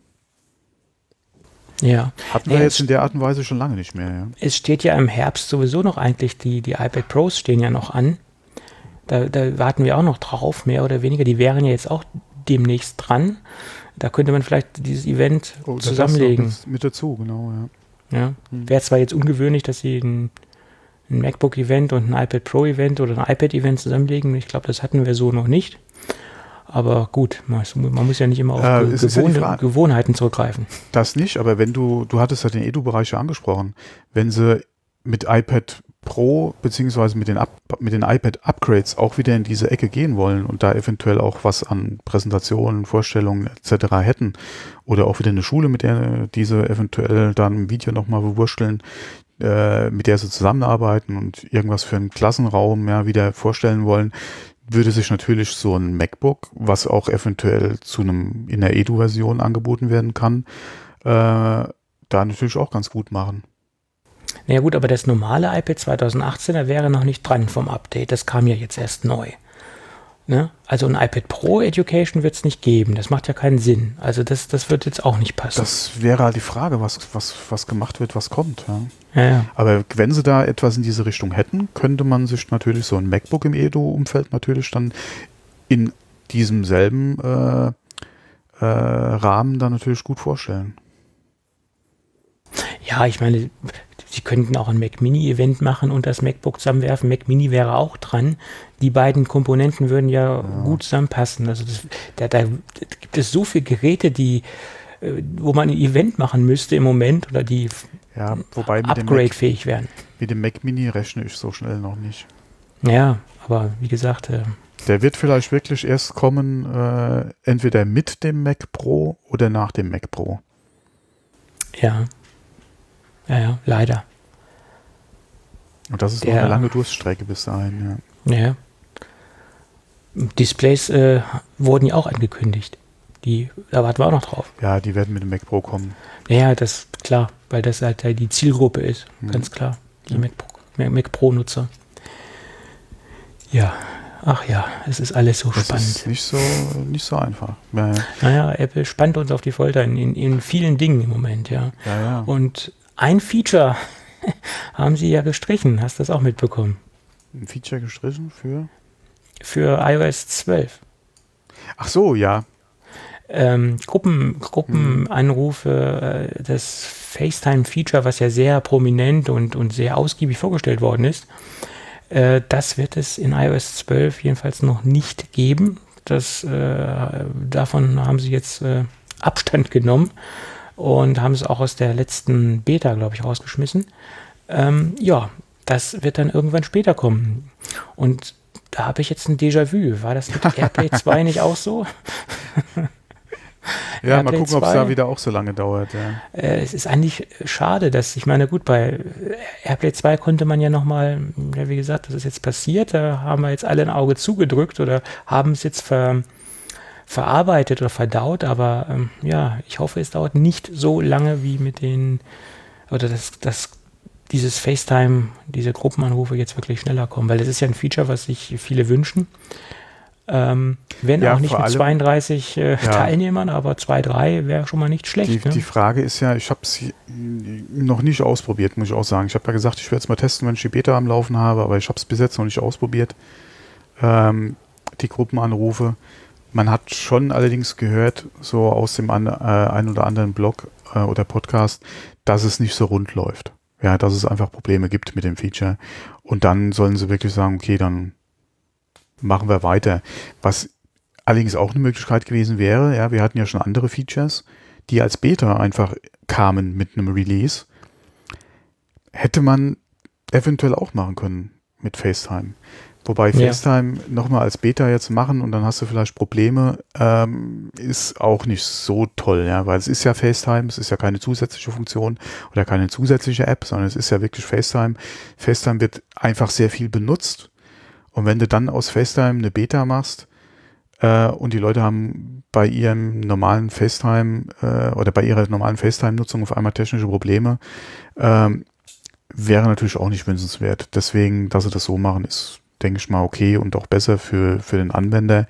ja. Hatten wir jetzt in der Art und Weise schon lange nicht mehr. Ja. Es steht ja im Herbst sowieso noch eigentlich, die iPad Pros stehen ja noch an. Da warten wir auch noch drauf, mehr oder weniger. Die wären ja jetzt auch demnächst dran. Da könnte man vielleicht dieses Event zusammenlegen. Mit dazu, genau, ja. Ja. Wäre zwar jetzt ungewöhnlich, dass sie ein MacBook-Event und ein iPad Pro-Event oder ein iPad-Event zusammenlegen. Ich glaube, das hatten wir so noch nicht. Aber gut, man muss ja nicht immer auf Gewohnheiten zurückgreifen. Das nicht, aber wenn du hattest ja den Edu-Bereich ja angesprochen, wenn sie mit iPad Pro beziehungsweise mit den iPad-Upgrades auch wieder in diese Ecke gehen wollen und da eventuell auch was an Präsentationen, Vorstellungen etc. hätten oder auch wieder eine Schule, mit der diese eventuell dann im Video nochmal bewursteln, mit der sie zusammenarbeiten und irgendwas für einen Klassenraum ja wieder vorstellen wollen, würde sich natürlich so ein MacBook, was auch eventuell in der Edu-Version angeboten werden kann, da natürlich auch ganz gut machen. Naja gut, aber das normale iPad 2018er wäre noch nicht dran vom Update. Das kam ja jetzt erst neu. Ne? Also ein iPad Pro Education wird es nicht geben. Das macht ja keinen Sinn. Also das wird jetzt auch nicht passen. Das wäre halt die Frage, was gemacht wird, was kommt. Ja. Ja. Aber wenn sie da etwas in diese Richtung hätten, könnte man sich natürlich so ein MacBook im Edu-Umfeld natürlich dann in diesem selben Rahmen dann natürlich gut vorstellen. Ja, ich meine, sie könnten auch ein Mac Mini-Event machen und das MacBook zusammenwerfen. Mac Mini wäre auch dran. Die beiden Komponenten würden ja gut zusammenpassen. Also da gibt es so viele Geräte, wo man ein Event machen müsste im Moment oder die wobei upgrade-fähig wären. Mit dem Mac Mini rechne ich so schnell noch nicht. Ja, aber wie gesagt... der wird vielleicht wirklich erst kommen, entweder mit dem Mac Pro oder nach dem Mac Pro. Ja. Ja, leider. Und das ist noch eine lange Durststrecke bis dahin, ja. Ja. Displays wurden ja auch angekündigt. Da warten wir auch noch drauf. Ja, die werden mit dem Mac Pro kommen. Ja, das ist klar, weil das halt die Zielgruppe ist, ganz klar. Die Mac Pro-Nutzer. Ja, ach ja, es ist alles so spannend. Das ist nicht so einfach. Ja. Naja, Apple spannt uns auf die Folter in vielen Dingen im Moment, ja. Ja. Und ein Feature haben sie ja gestrichen. Hast du das auch mitbekommen? Ein Feature gestrichen für? Für iOS 12. Ach so, ja. Gruppenanrufe, das FaceTime-Feature, was ja sehr prominent und sehr ausgiebig vorgestellt worden ist, das wird es in iOS 12 jedenfalls noch nicht geben. Davon haben sie jetzt Abstand genommen und haben es auch aus der letzten Beta, glaube ich, rausgeschmissen. Das wird dann irgendwann später kommen. Und da habe ich jetzt ein Déjà-vu. War das mit AirPlay 2 nicht auch so? Ja, AirPlay mal gucken, ob es da wieder auch so lange dauert. Ja. Es ist eigentlich schade, bei AirPlay 2 konnte man ja nochmal, wie gesagt, das ist jetzt passiert, da haben wir jetzt alle ein Auge zugedrückt oder haben es jetzt verarbeitet oder verdaut, aber ich hoffe, es dauert nicht so lange wie dieses FaceTime, diese Gruppenanrufe jetzt wirklich schneller kommen, weil das ist ja ein Feature, was sich viele wünschen. Wenn auch nicht mit 32 Teilnehmern, aber 2, 3 wäre schon mal nicht schlecht. Die Frage ist ja, ich habe es noch nicht ausprobiert, muss ich auch sagen. Ich habe ja gesagt, ich werde es mal testen, wenn ich die Beta am Laufen habe, aber ich habe es bis jetzt noch nicht ausprobiert, die Gruppenanrufe. Man hat schon allerdings gehört, so aus dem ein oder anderen Blog oder Podcast, dass es nicht so rund läuft. Ja, dass es einfach Probleme gibt mit dem Feature. Und dann sollen sie wirklich sagen, okay, dann machen wir weiter. Was allerdings auch eine Möglichkeit gewesen wäre, ja, wir hatten ja schon andere Features, die als Beta einfach kamen mit einem Release, hätte man eventuell auch machen können mit FaceTime. Wobei FaceTime nochmal als Beta jetzt machen und dann hast du vielleicht Probleme, ist auch nicht so toll, ja, weil es ist ja FaceTime, es ist ja keine zusätzliche Funktion oder keine zusätzliche App, sondern es ist ja wirklich FaceTime. FaceTime wird einfach sehr viel benutzt und wenn du dann aus FaceTime eine Beta machst und die Leute haben bei ihrem normalen FaceTime oder bei ihrer normalen FaceTime-Nutzung auf einmal technische Probleme, wäre natürlich auch nicht wünschenswert. Deswegen, dass sie das so machen, ist, denke ich mal, okay und auch besser für den Anwender.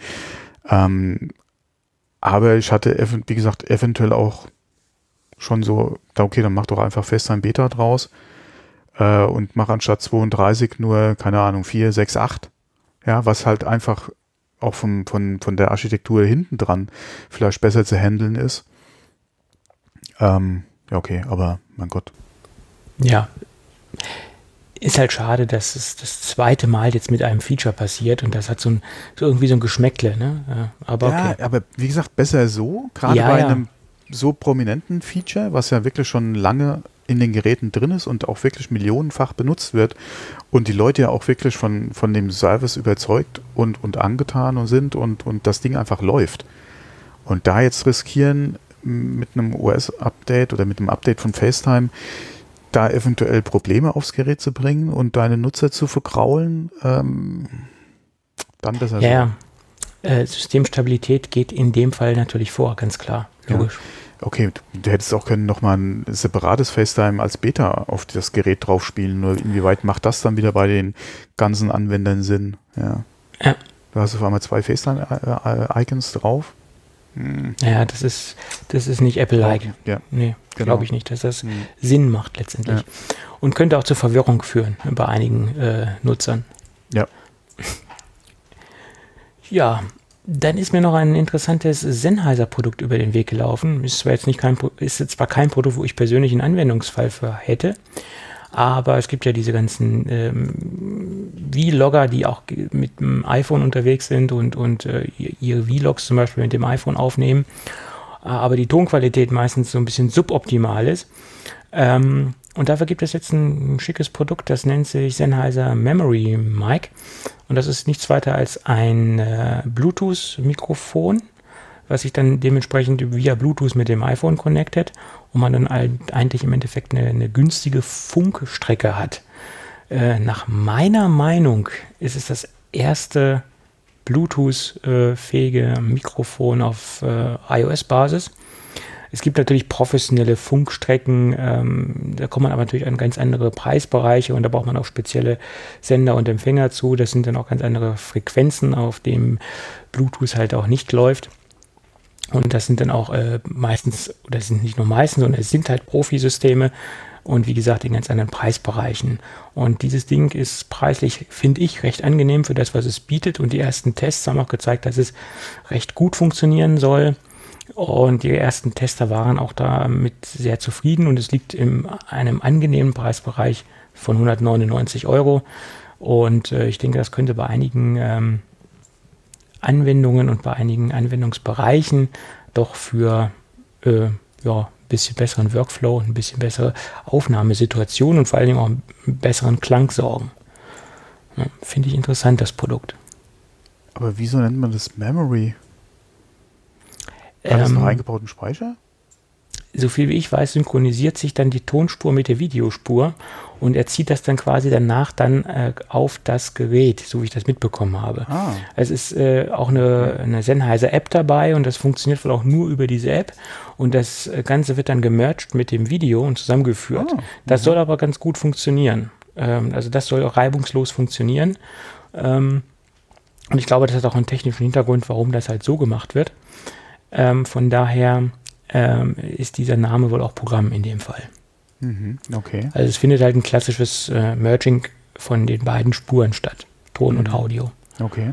Aber ich hatte, wie gesagt, eventuell auch schon so, okay, dann mach doch einfach FaceTime Beta draus und mach anstatt 32 nur, keine Ahnung, 4, 6, 8. Ja, was halt einfach auch von der Architektur hinten dran vielleicht besser zu handeln ist. Ja, okay, aber mein Gott. Ja. Ist halt schade, dass es das zweite Mal jetzt mit einem Feature passiert und das hat so irgendwie so ein Geschmäckle, ne? Ja, aber okay. Ja, aber wie gesagt, besser so, gerade bei einem so prominenten Feature, was ja wirklich schon lange in den Geräten drin ist und auch wirklich millionenfach benutzt wird und die Leute ja auch wirklich von dem Service überzeugt und angetan sind und das Ding einfach läuft. Und da jetzt riskieren mit einem OS-Update oder mit einem Update von FaceTime da eventuell Probleme aufs Gerät zu bringen und deine Nutzer zu vergraulen, dann besser so. Ja, Systemstabilität geht in dem Fall natürlich vor, ganz klar, logisch. Ja. Okay, du hättest auch können nochmal ein separates FaceTime als Beta auf das Gerät drauf spielen, nur inwieweit macht das dann wieder bei den ganzen Anwendern Sinn? Ja. Du hast auf einmal 2 FaceTime-Icons drauf. Ja, das ist nicht Apple-like. Ja. Nee, genau. Glaube ich nicht, dass das Sinn macht letztendlich. Ja. Und könnte auch zur Verwirrung führen bei einigen Nutzern. Ja. Ja, dann ist mir noch ein interessantes Sennheiser-Produkt über den Weg gelaufen. Ist jetzt zwar kein Produkt, wo ich persönlich einen Anwendungsfall für hätte, aber es gibt ja diese ganzen Vlogger, die auch mit dem iPhone unterwegs sind und ihre Vlogs zum Beispiel mit dem iPhone aufnehmen, aber die Tonqualität meistens so ein bisschen suboptimal ist. Und dafür gibt es jetzt ein schickes Produkt, das nennt sich Sennheiser Memory Mic. Und das ist nichts weiter als ein Bluetooth-Mikrofon, was sich dann dementsprechend via Bluetooth mit dem iPhone connectet und man dann eigentlich im Endeffekt eine günstige Funkstrecke hat. Nach meiner Meinung ist es das erste Bluetooth-fähige Mikrofon auf iOS-Basis. Es gibt natürlich professionelle Funkstrecken, da kommt man aber natürlich an ganz andere Preisbereiche und da braucht man auch spezielle Sender und Empfänger zu. Das sind dann auch ganz andere Frequenzen, auf denen Bluetooth halt auch nicht läuft. Und das sind dann auch meistens, oder es sind nicht nur meistens, sondern es sind halt Profisysteme und wie gesagt in ganz anderen Preisbereichen. Und dieses Ding ist preislich, finde ich, recht angenehm für das, was es bietet. Und die ersten Tests haben auch gezeigt, dass es recht gut funktionieren soll. Und die ersten Tester waren auch damit sehr zufrieden und es liegt in einem angenehmen Preisbereich von 199 €. Und ich denke, das könnte bei einigen Anwendungen und bei einigen Anwendungsbereichen doch für ein bisschen besseren Workflow, ein bisschen bessere Aufnahmesituation und vor allen Dingen auch einen besseren Klang sorgen. Ja, finde ich interessant, das Produkt. Aber wieso nennt man das Memory? Hat das noch eingebauten Speicher? So viel wie ich weiß, synchronisiert sich dann die Tonspur mit der Videospur und er zieht das dann quasi danach auf das Gerät, so wie ich das mitbekommen habe. Es ist auch eine Sennheiser-App dabei und das funktioniert wohl auch nur über diese App und das Ganze wird dann gemerged mit dem Video und zusammengeführt. Das soll aber ganz gut funktionieren. Also das soll auch reibungslos funktionieren. Und ich glaube, das hat auch einen technischen Hintergrund, warum das halt so gemacht wird. Von daher ist dieser Name wohl auch Programm in dem Fall. Okay. Also es findet halt ein klassisches Merging von den beiden Spuren statt, Ton und Audio. Okay.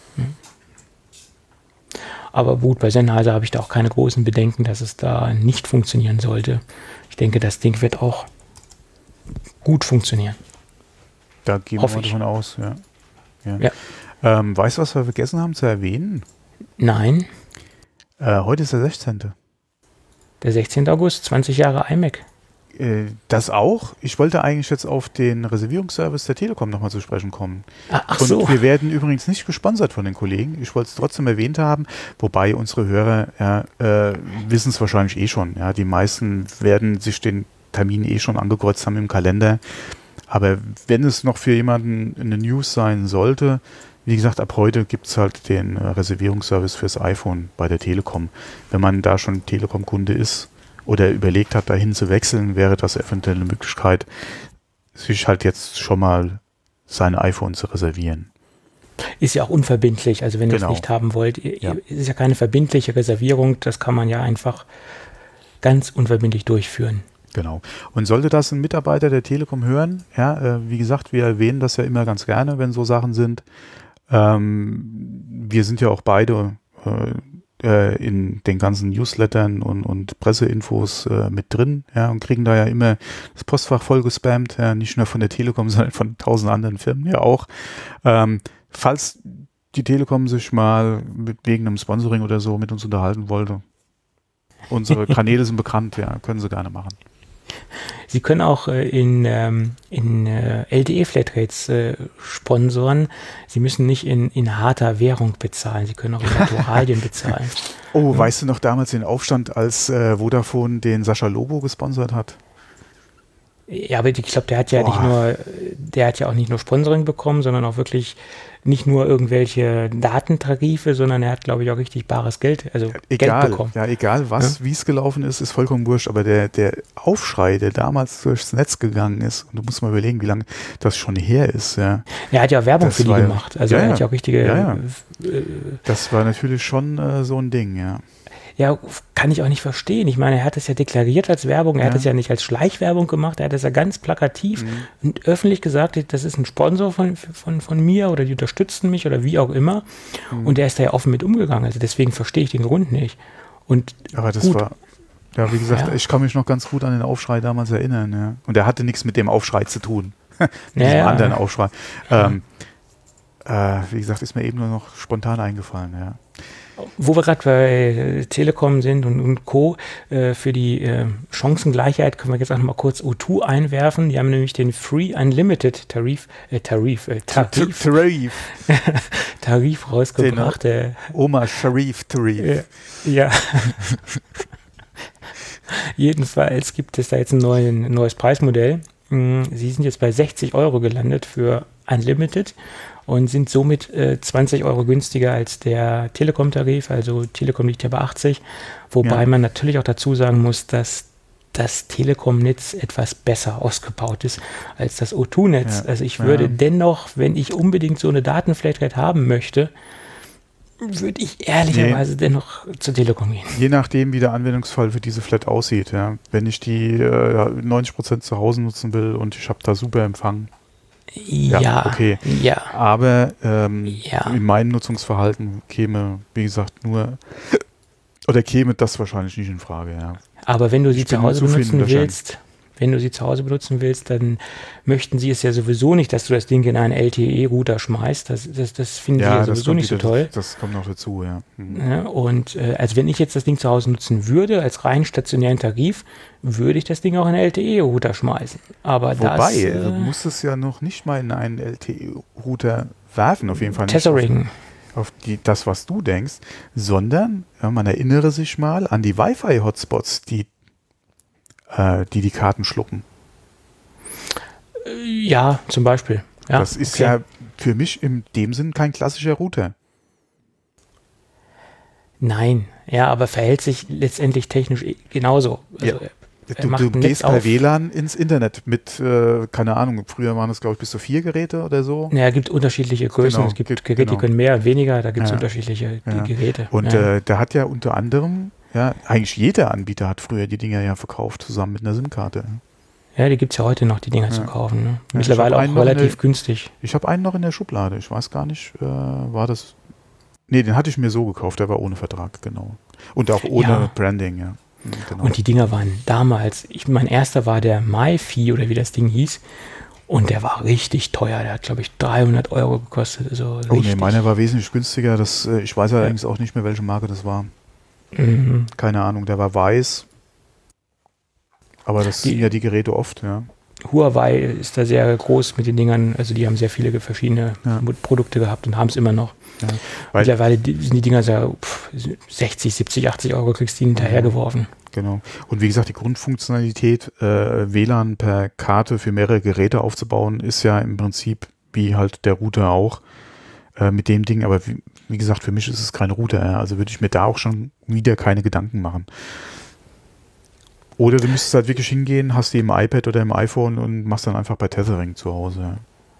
Aber gut, bei Sennheiser habe ich da auch keine großen Bedenken, dass es da nicht funktionieren sollte. Ich denke, das Ding wird auch gut funktionieren. Da gehen wir mal davon aus, ja. Weißt du, was wir vergessen haben zu erwähnen? Nein. Heute ist der 16. Der 16. August, 20 Jahre iMac. Das auch. Ich wollte eigentlich jetzt auf den Reservierungsservice der Telekom nochmal zu sprechen kommen. Ach und so. Wir werden übrigens nicht gesponsert von den Kollegen. Ich wollte es trotzdem erwähnt haben, wobei unsere Hörer wissen es wahrscheinlich eh schon. Ja, die meisten werden sich den Termin eh schon angekreuzt haben im Kalender. Aber wenn es noch für jemanden eine News sein sollte, wie gesagt, ab heute gibt es halt den Reservierungsservice fürs iPhone bei der Telekom. Wenn man da schon Telekom-Kunde ist oder überlegt hat, dahin zu wechseln, wäre das eventuell eine Möglichkeit, sich halt jetzt schon mal sein iPhone zu reservieren. Ist ja auch unverbindlich, also wenn ihr es nicht haben wollt, ist ja keine verbindliche Reservierung, das kann man ja einfach ganz unverbindlich durchführen. Genau. Und sollte das ein Mitarbeiter der Telekom hören, wie gesagt, wir erwähnen das ja immer ganz gerne, wenn so Sachen sind. Wir sind ja auch beide in den ganzen Newslettern und Presseinfos mit drin, und kriegen da ja immer das Postfach voll gespammt, nicht nur von der Telekom, sondern von 1000 anderen Firmen ja auch. Falls die Telekom sich mal wegen einem Sponsoring oder so mit uns unterhalten wollte, unsere Kanäle sind bekannt, können sie gerne machen. Sie können auch in LTE-Flatrates sponsoren. Sie müssen nicht in harter Währung bezahlen. Sie können auch in Naturalien bezahlen. Oh, weißt du noch damals den Aufstand, als Vodafone den Sascha Lobo gesponsert hat? Ja, aber ich glaube, der hat ja auch nicht nur Sponsoring bekommen, sondern auch wirklich nicht nur irgendwelche Datentarife, sondern er hat, glaube ich, auch richtig bares Geld, Geld bekommen. Ja, egal wie es gelaufen ist vollkommen wurscht, aber der Aufschrei, der damals durchs Netz gegangen ist, und du musst mal überlegen, wie lange das schon her ist. Ja. Er hat ja Werbung für die gemacht, also er hat ja auch richtige... Das war natürlich schon so ein Ding, ja. Ja, kann ich auch nicht verstehen. Ich meine, er hat es ja deklariert als Werbung, er hat es ja nicht als Schleichwerbung gemacht, er hat es ja ganz plakativ und öffentlich gesagt, das ist ein Sponsor von mir oder die unterstützen mich oder wie auch immer. Und er ist da ja offen mit umgegangen, also deswegen verstehe ich den Grund nicht. Aber das war, wie gesagt, ich kann mich noch ganz gut an den Aufschrei damals erinnern. Ja. Und er hatte nichts mit dem Aufschrei zu tun, mit diesem anderen Aufschrei. Wie gesagt, ist mir eben nur noch spontan eingefallen, ja. Wo wir gerade bei Telekom sind und Co. Für die Chancengleichheit können wir jetzt auch noch mal kurz O2 einwerfen. Die haben nämlich den Free Unlimited Tarif rausgebracht. Den Oma Sharif Tarif. Ja. Jedenfalls gibt es da jetzt ein neues Preismodell. Sie sind jetzt bei 60 € gelandet für Unlimited und sind somit 20 € günstiger als der Telekom-Tarif. Also Telekom liegt ja bei 80, wobei man natürlich auch dazu sagen muss, dass das Telekom-Netz etwas besser ausgebaut ist als das O2-Netz. Also ich würde dennoch, wenn ich unbedingt so eine Datenflatrate haben möchte, würde ich ehrlicherweise dennoch zur Telekom gehen. Je nachdem, wie der Anwendungsfall für diese Flat aussieht. Ja. Wenn ich die 90% zu Hause nutzen will und ich habe da super Empfang, okay. Ja. Aber in meinem Nutzungsverhalten käme, wie gesagt, käme das wahrscheinlich nicht in Frage. Ja. Aber wenn du sie zu Hause benutzen willst, dann möchten sie es ja sowieso nicht, dass du das Ding in einen LTE-Router schmeißt. Das finden sie ja sowieso nicht so toll. Das kommt noch dazu, ja. Und also wenn ich jetzt das Ding zu Hause nutzen würde, als rein stationären Tarif, würde ich das Ding auch in einen LTE-Router schmeißen. Aber du musst es ja noch nicht mal in einen LTE-Router werfen, auf jeden Fall nicht. Tethering. Auf das, was du denkst, sondern man erinnere sich mal an die Wi-Fi-Hotspots, die Karten schlucken. Ja, zum Beispiel. Ja, das ist ja für mich in dem Sinn kein klassischer Router. Nein, aber verhält sich letztendlich technisch genauso. Also Du gehst per WLAN ins Internet mit, keine Ahnung, früher waren es, glaube ich, bis zu 4 Geräte oder so. Ja, es gibt unterschiedliche Größen. Genau, es gibt Geräte, die können mehr, weniger, da gibt es unterschiedliche Geräte. Und da hat ja unter anderem, eigentlich jeder Anbieter hat früher die Dinger ja verkauft, zusammen mit einer SIM-Karte. Ja, die gibt es ja heute noch, die Dinger zu kaufen. Ne? Mittlerweile auch relativ günstig. Ich habe einen noch in der Schublade. Ich weiß gar nicht, war das... Nee, den hatte ich mir so gekauft, der war ohne Vertrag, genau. Und auch ohne Branding, ja. Genau. Und die Dinger waren damals, mein erster war der MiFi oder wie das Ding hieß. Und der war richtig teuer. Der hat, glaube ich, 300 € gekostet. Also meiner war wesentlich günstiger. Ich weiß allerdings auch nicht mehr, welche Marke das war. Keine Ahnung, der war weiß. Aber das sind ja die Geräte oft, ja. Huawei ist da sehr groß mit den Dingern, also die haben sehr viele verschiedene Produkte gehabt und haben es immer noch. Ja, mittlerweile sind die Dinger so 60, 70, 80 Euro kriegst du hinterhergeworfen. Genau. Und wie gesagt, die Grundfunktionalität, WLAN per Karte für mehrere Geräte aufzubauen, ist ja im Prinzip wie halt der Router auch mit dem Ding. Aber wie gesagt, für mich ist es kein Router. Ja. Also würde ich mir da auch schon wieder keine Gedanken machen. Oder du müsstest halt wirklich hingehen, hast die im iPad oder im iPhone und machst dann einfach bei Tethering zu Hause.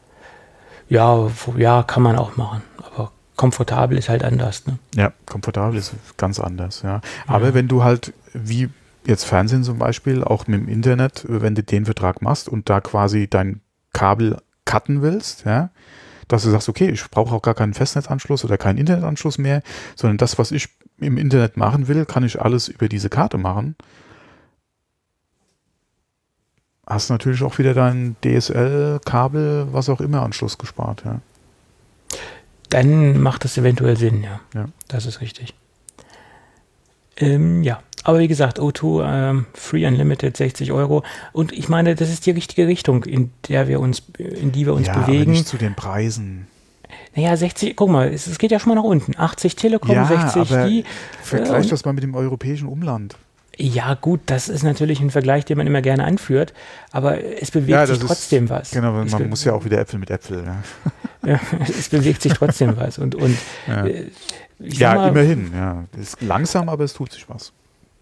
Ja, kann man auch machen. Aber komfortabel ist halt anders. Ne? Ja, komfortabel ist ganz anders. Ja. Aber wenn du halt, wie jetzt Fernsehen zum Beispiel, auch mit dem Internet, wenn du den Vertrag machst und da quasi dein Kabel cutten willst, ja, dass du sagst, okay, ich brauche auch gar keinen Festnetzanschluss oder keinen Internetanschluss mehr, sondern das, was ich im Internet machen will, kann ich alles über diese Karte machen. Hast natürlich auch wieder dein DSL-Kabel, was auch immer, Anschluss gespart, ja. Dann macht das eventuell Sinn, ja. Das ist richtig. Aber wie gesagt, O2, Free Unlimited, 60 Euro. Und ich meine, das ist die richtige Richtung, in die wir uns bewegen. Aber nicht zu den Preisen. Naja, 60, guck mal, es geht ja schon mal nach unten. 80 Telekom, 60 aber die. Vergleich das mal mit dem europäischen Umland. Ja gut, das ist natürlich ein Vergleich, den man immer gerne anführt, aber es bewegt sich trotzdem was. Genau, man muss ja auch wieder Äpfel mit Äpfel. Ja, es bewegt sich trotzdem was. Und ich sag mal, immerhin. Ja. Es ist langsam, aber es tut sich was.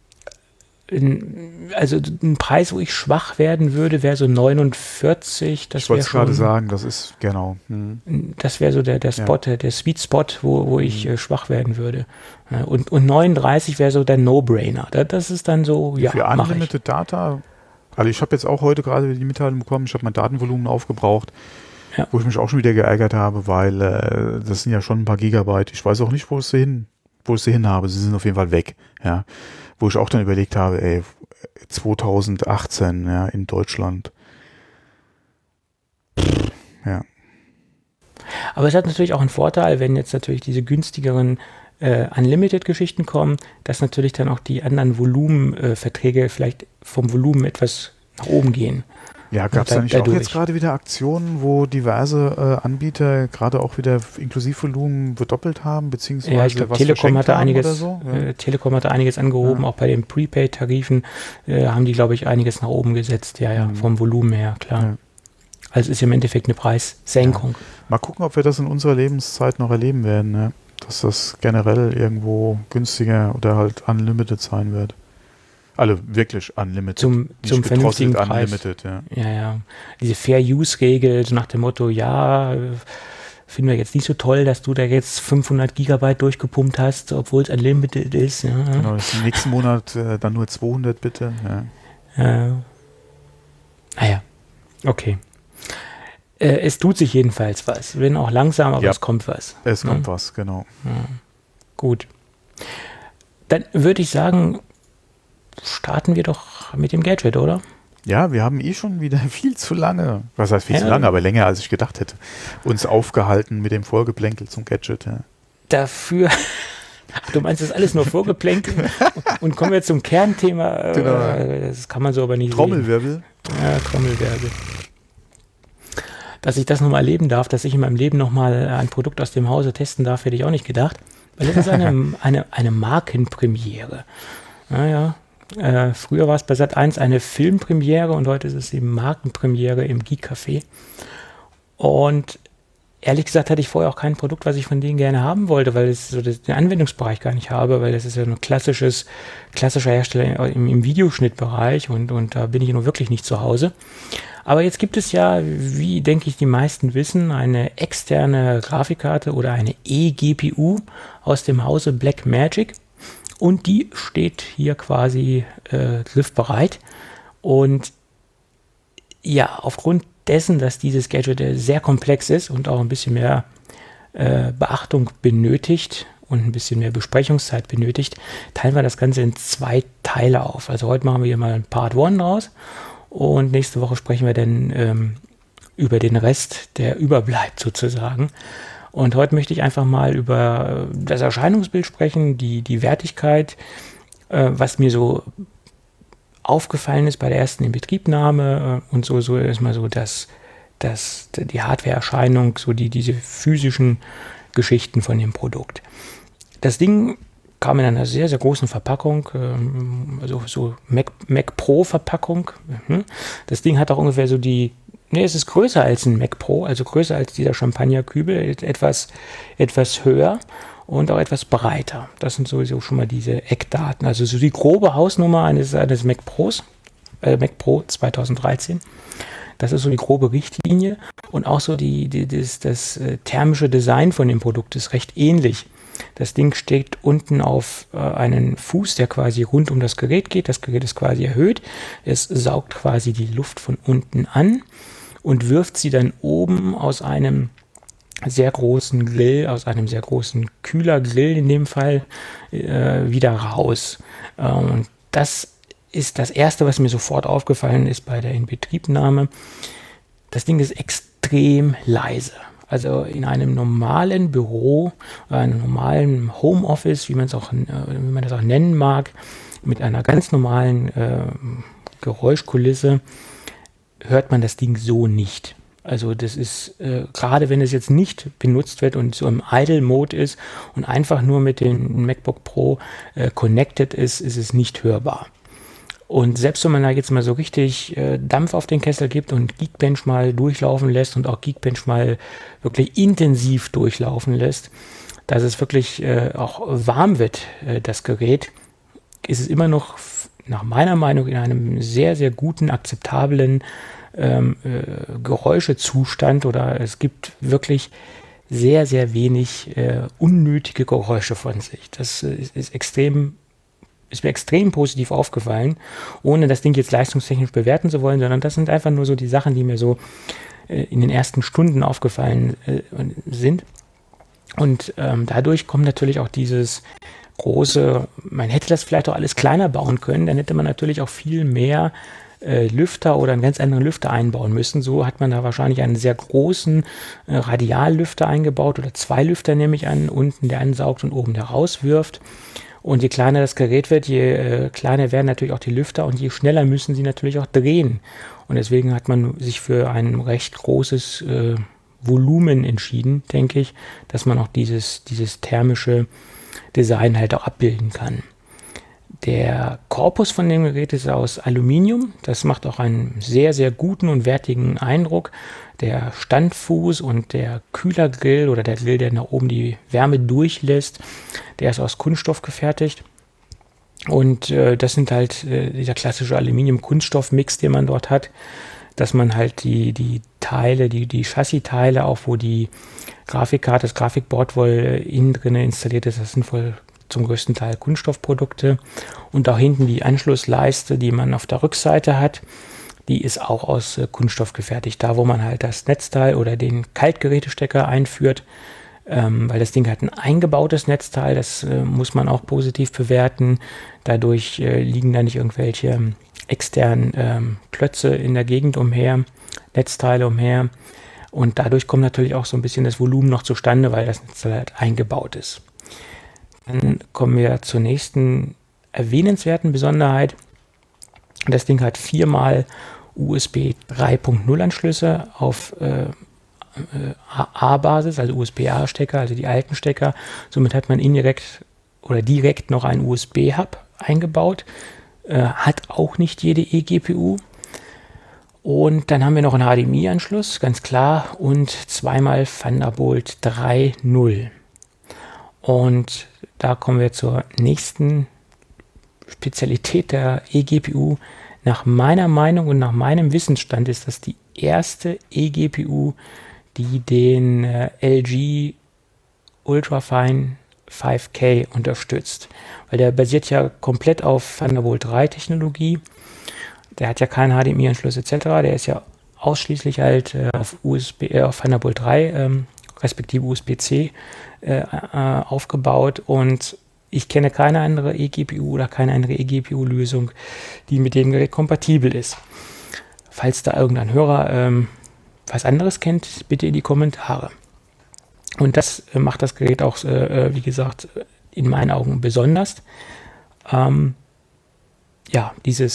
Also ein Preis, wo ich schwach werden würde, wäre so 49. Ich wollte es gerade sagen, das ist genau. Das wäre so der Spot, der Sweet Spot, wo ich schwach werden würde. Und 39 wäre so der No-Brainer. Das ist dann so, für Unlimited Data, also ich habe jetzt auch heute gerade die Mitteilung bekommen, ich habe mein Datenvolumen aufgebraucht, wo ich mich auch schon wieder geärgert habe, weil das sind ja schon ein paar Gigabyte. Ich weiß auch nicht, wo ich sie hin habe. Sie sind auf jeden Fall weg, ja. Wo ich auch dann überlegt habe, 2018, ja, in Deutschland. Ja. Aber es hat natürlich auch einen Vorteil, wenn jetzt natürlich diese günstigeren Unlimited-Geschichten kommen, dass natürlich dann auch die anderen Volumenverträge vielleicht vom Volumen etwas nach oben gehen. Ja, gab es da nicht auch jetzt gerade wieder Aktionen, wo diverse Anbieter gerade auch wieder Inklusivvolumen verdoppelt haben, beziehungsweise ja, ich glaub, Telekom hatte einiges, oder so? Ja. Telekom hatte einiges angehoben, auch bei den Prepaid-Tarifen haben die, glaube ich, einiges nach oben gesetzt, vom Volumen her, klar. Ja. Also ist im Endeffekt eine Preissenkung. Ja. Mal gucken, ob wir das in unserer Lebenszeit noch erleben werden, ne? Dass das generell irgendwo günstiger oder halt unlimited sein wird. Alle wirklich unlimited. Zum vernünftigen Preis. Unlimited, Ja. Diese Fair-Use-Regel, so nach dem Motto, finden wir jetzt nicht so toll, dass du da jetzt 500 Gigabyte durchgepumpt hast, obwohl es unlimited ist. Ja. Genau, das ist im nächsten Monat dann nur 200, bitte. Ja. Okay. Es tut sich jedenfalls was. Wenn auch langsam, aber es kommt was. Es kommt was, genau. Ja. Gut. Dann würde ich sagen, starten wir doch mit dem Gadget, oder? Ja, wir haben schon wieder viel zu lange, was heißt viel zu lange, aber länger als ich gedacht hätte, uns aufgehalten mit dem Vorgeplänkel zum Gadget. Ja. Dafür, du meinst, das ist alles nur Vorgeplänkel und kommen wir zum Kernthema. Genau. Das kann man so aber nicht Trommelwirbel. sehen. Ja, Trommelwirbel. Dass ich das nochmal erleben darf, dass ich in meinem Leben nochmal ein Produkt aus dem Hause testen darf, hätte ich auch nicht gedacht. Weil das ist eine Markenpremiere. Naja. Früher war es bei Sat.1 eine Filmpremiere und heute ist es eben Markenpremiere im Geek Café. Und ehrlich gesagt hatte ich vorher auch kein Produkt, was ich von denen gerne haben wollte, weil ich so den Anwendungsbereich gar nicht habe, weil das ist ja ein klassischer Hersteller im Videoschnittbereich und da bin ich nun wirklich nicht zu Hause. Aber jetzt gibt es ja, wie denke ich die meisten wissen, eine externe Grafikkarte oder eine eGPU aus dem Hause Blackmagic. Und die steht hier quasi griffbereit. Und ja, aufgrund dessen, dass dieses Gadget sehr komplex ist und auch ein bisschen mehr Beachtung benötigt und ein bisschen mehr Besprechungszeit benötigt, teilen wir das Ganze in 2 Teile auf. Also heute machen wir hier mal ein Part 1 draus und nächste Woche sprechen wir dann über den Rest, der überbleibt sozusagen. Und heute möchte ich einfach mal über das Erscheinungsbild sprechen, die Wertigkeit, was mir so aufgefallen ist bei der ersten Inbetriebnahme und so ist mal so, dass die Hardware-Erscheinung, so diese physischen Geschichten von dem Produkt. Das Ding kam in einer sehr, sehr großen Verpackung, also so Mac Pro Verpackung. Das Ding hat auch ungefähr so es ist größer als ein Mac Pro, also größer als dieser Champagnerkübel, etwas höher und auch etwas breiter. Das sind sowieso schon mal diese Eckdaten. Also so die grobe Hausnummer eines Mac Pros, Mac Pro 2013. Das ist so die grobe Richtlinie und auch so das thermische Design von dem Produkt ist recht ähnlich. Das Ding steht unten auf einen Fuß, der quasi rund um das Gerät geht. Das Gerät ist quasi erhöht. Es saugt quasi die Luft von unten an und wirft sie dann oben aus einem sehr großen Grill, aus einem sehr großen Kühlergrill in dem Fall, wieder raus. Und das ist das Erste, was mir sofort aufgefallen ist bei der Inbetriebnahme. Das Ding ist extrem leise. Also in einem normalen Büro, einem normalen Homeoffice, wie man das auch nennen mag, mit einer ganz normalen Geräuschkulisse, hört man das Ding so nicht. Also das ist, gerade wenn es jetzt nicht benutzt wird und so im Idle-Mode ist und einfach nur mit dem MacBook Pro connected ist es nicht hörbar. Und selbst wenn man da jetzt mal so richtig Dampf auf den Kessel gibt und Geekbench mal durchlaufen lässt und auch Geekbench mal wirklich intensiv durchlaufen lässt, dass es wirklich auch warm wird, das Gerät, ist es immer noch nach meiner Meinung in einem sehr, sehr guten, akzeptablen Geräuschezustand, oder es gibt wirklich sehr, sehr wenig unnötige Geräusche von sich. Das ist mir extrem positiv aufgefallen, ohne das Ding jetzt leistungstechnisch bewerten zu wollen, sondern das sind einfach nur so die Sachen, die mir so in den ersten Stunden aufgefallen sind. Und dadurch kommt natürlich auch dieses große, man hätte das vielleicht auch alles kleiner bauen können, dann hätte man natürlich auch viel mehr Lüfter oder einen ganz anderen Lüfter einbauen müssen. So hat man da wahrscheinlich einen sehr großen Radiallüfter eingebaut oder 2 Lüfter nehme ich an, unten der ansaugt und oben der rauswirft. Und je kleiner das Gerät wird, je kleiner werden natürlich auch die Lüfter und je schneller müssen sie natürlich auch drehen. Und deswegen hat man sich für ein recht großes Volumen entschieden, denke ich, dass man auch dieses thermische Design halt auch abbilden kann. Der Korpus von dem Gerät ist aus Aluminium. Das macht auch einen sehr, sehr guten und wertigen Eindruck. Der Standfuß und der Kühlergrill oder der Grill, der nach oben die Wärme durchlässt, der ist aus Kunststoff gefertigt. Und das sind halt dieser klassische Aluminium-Kunststoff-Mix, den man dort hat, dass man halt die Teile, die Chassis-Teile, auch wo die Grafikkarte, das Grafikboard wohl innen drin installiert ist, das sind wohl zum größten Teil Kunststoffprodukte. Und auch hinten die Anschlussleiste, die man auf der Rückseite hat, die ist auch aus Kunststoff gefertigt. Da, wo man halt das Netzteil oder den Kaltgerätestecker einführt, weil das Ding hat ein eingebautes Netzteil, das muss man auch positiv bewerten. Dadurch liegen da nicht irgendwelche externen Klötze in der Gegend umher, Netzteile umher. Und dadurch kommt natürlich auch so ein bisschen das Volumen noch zustande, weil das Netzteil halt eingebaut ist. Dann kommen wir zur nächsten erwähnenswerten Besonderheit. Das Ding hat 4x USB 3.0 Anschlüsse auf A-Basis, also USB-A-Stecker, also die alten Stecker. Somit hat man indirekt oder direkt noch einen USB-Hub eingebaut. Hat auch nicht jede eGPU. Und dann haben wir noch einen HDMI-Anschluss, ganz klar, und 2x Thunderbolt 3.0. Und da kommen wir zur nächsten Spezialität der eGPU. Nach meiner Meinung und nach meinem Wissensstand ist das die erste eGPU, die den LG Ultrafine 5K unterstützt. Weil der basiert ja komplett auf Thunderbolt 3 Technologie. Der hat ja keinen HDMI-Anschluss etc. Der ist ja ausschließlich halt auf Thunderbolt 3 respektive USB-C aufgebaut, und ich kenne keine andere eGPU oder keine andere eGPU-Lösung, die mit dem Gerät kompatibel ist. Falls da irgendein Hörer was anderes kennt, bitte in die Kommentare. Und das macht das Gerät auch, wie gesagt, in meinen Augen besonders. Dieses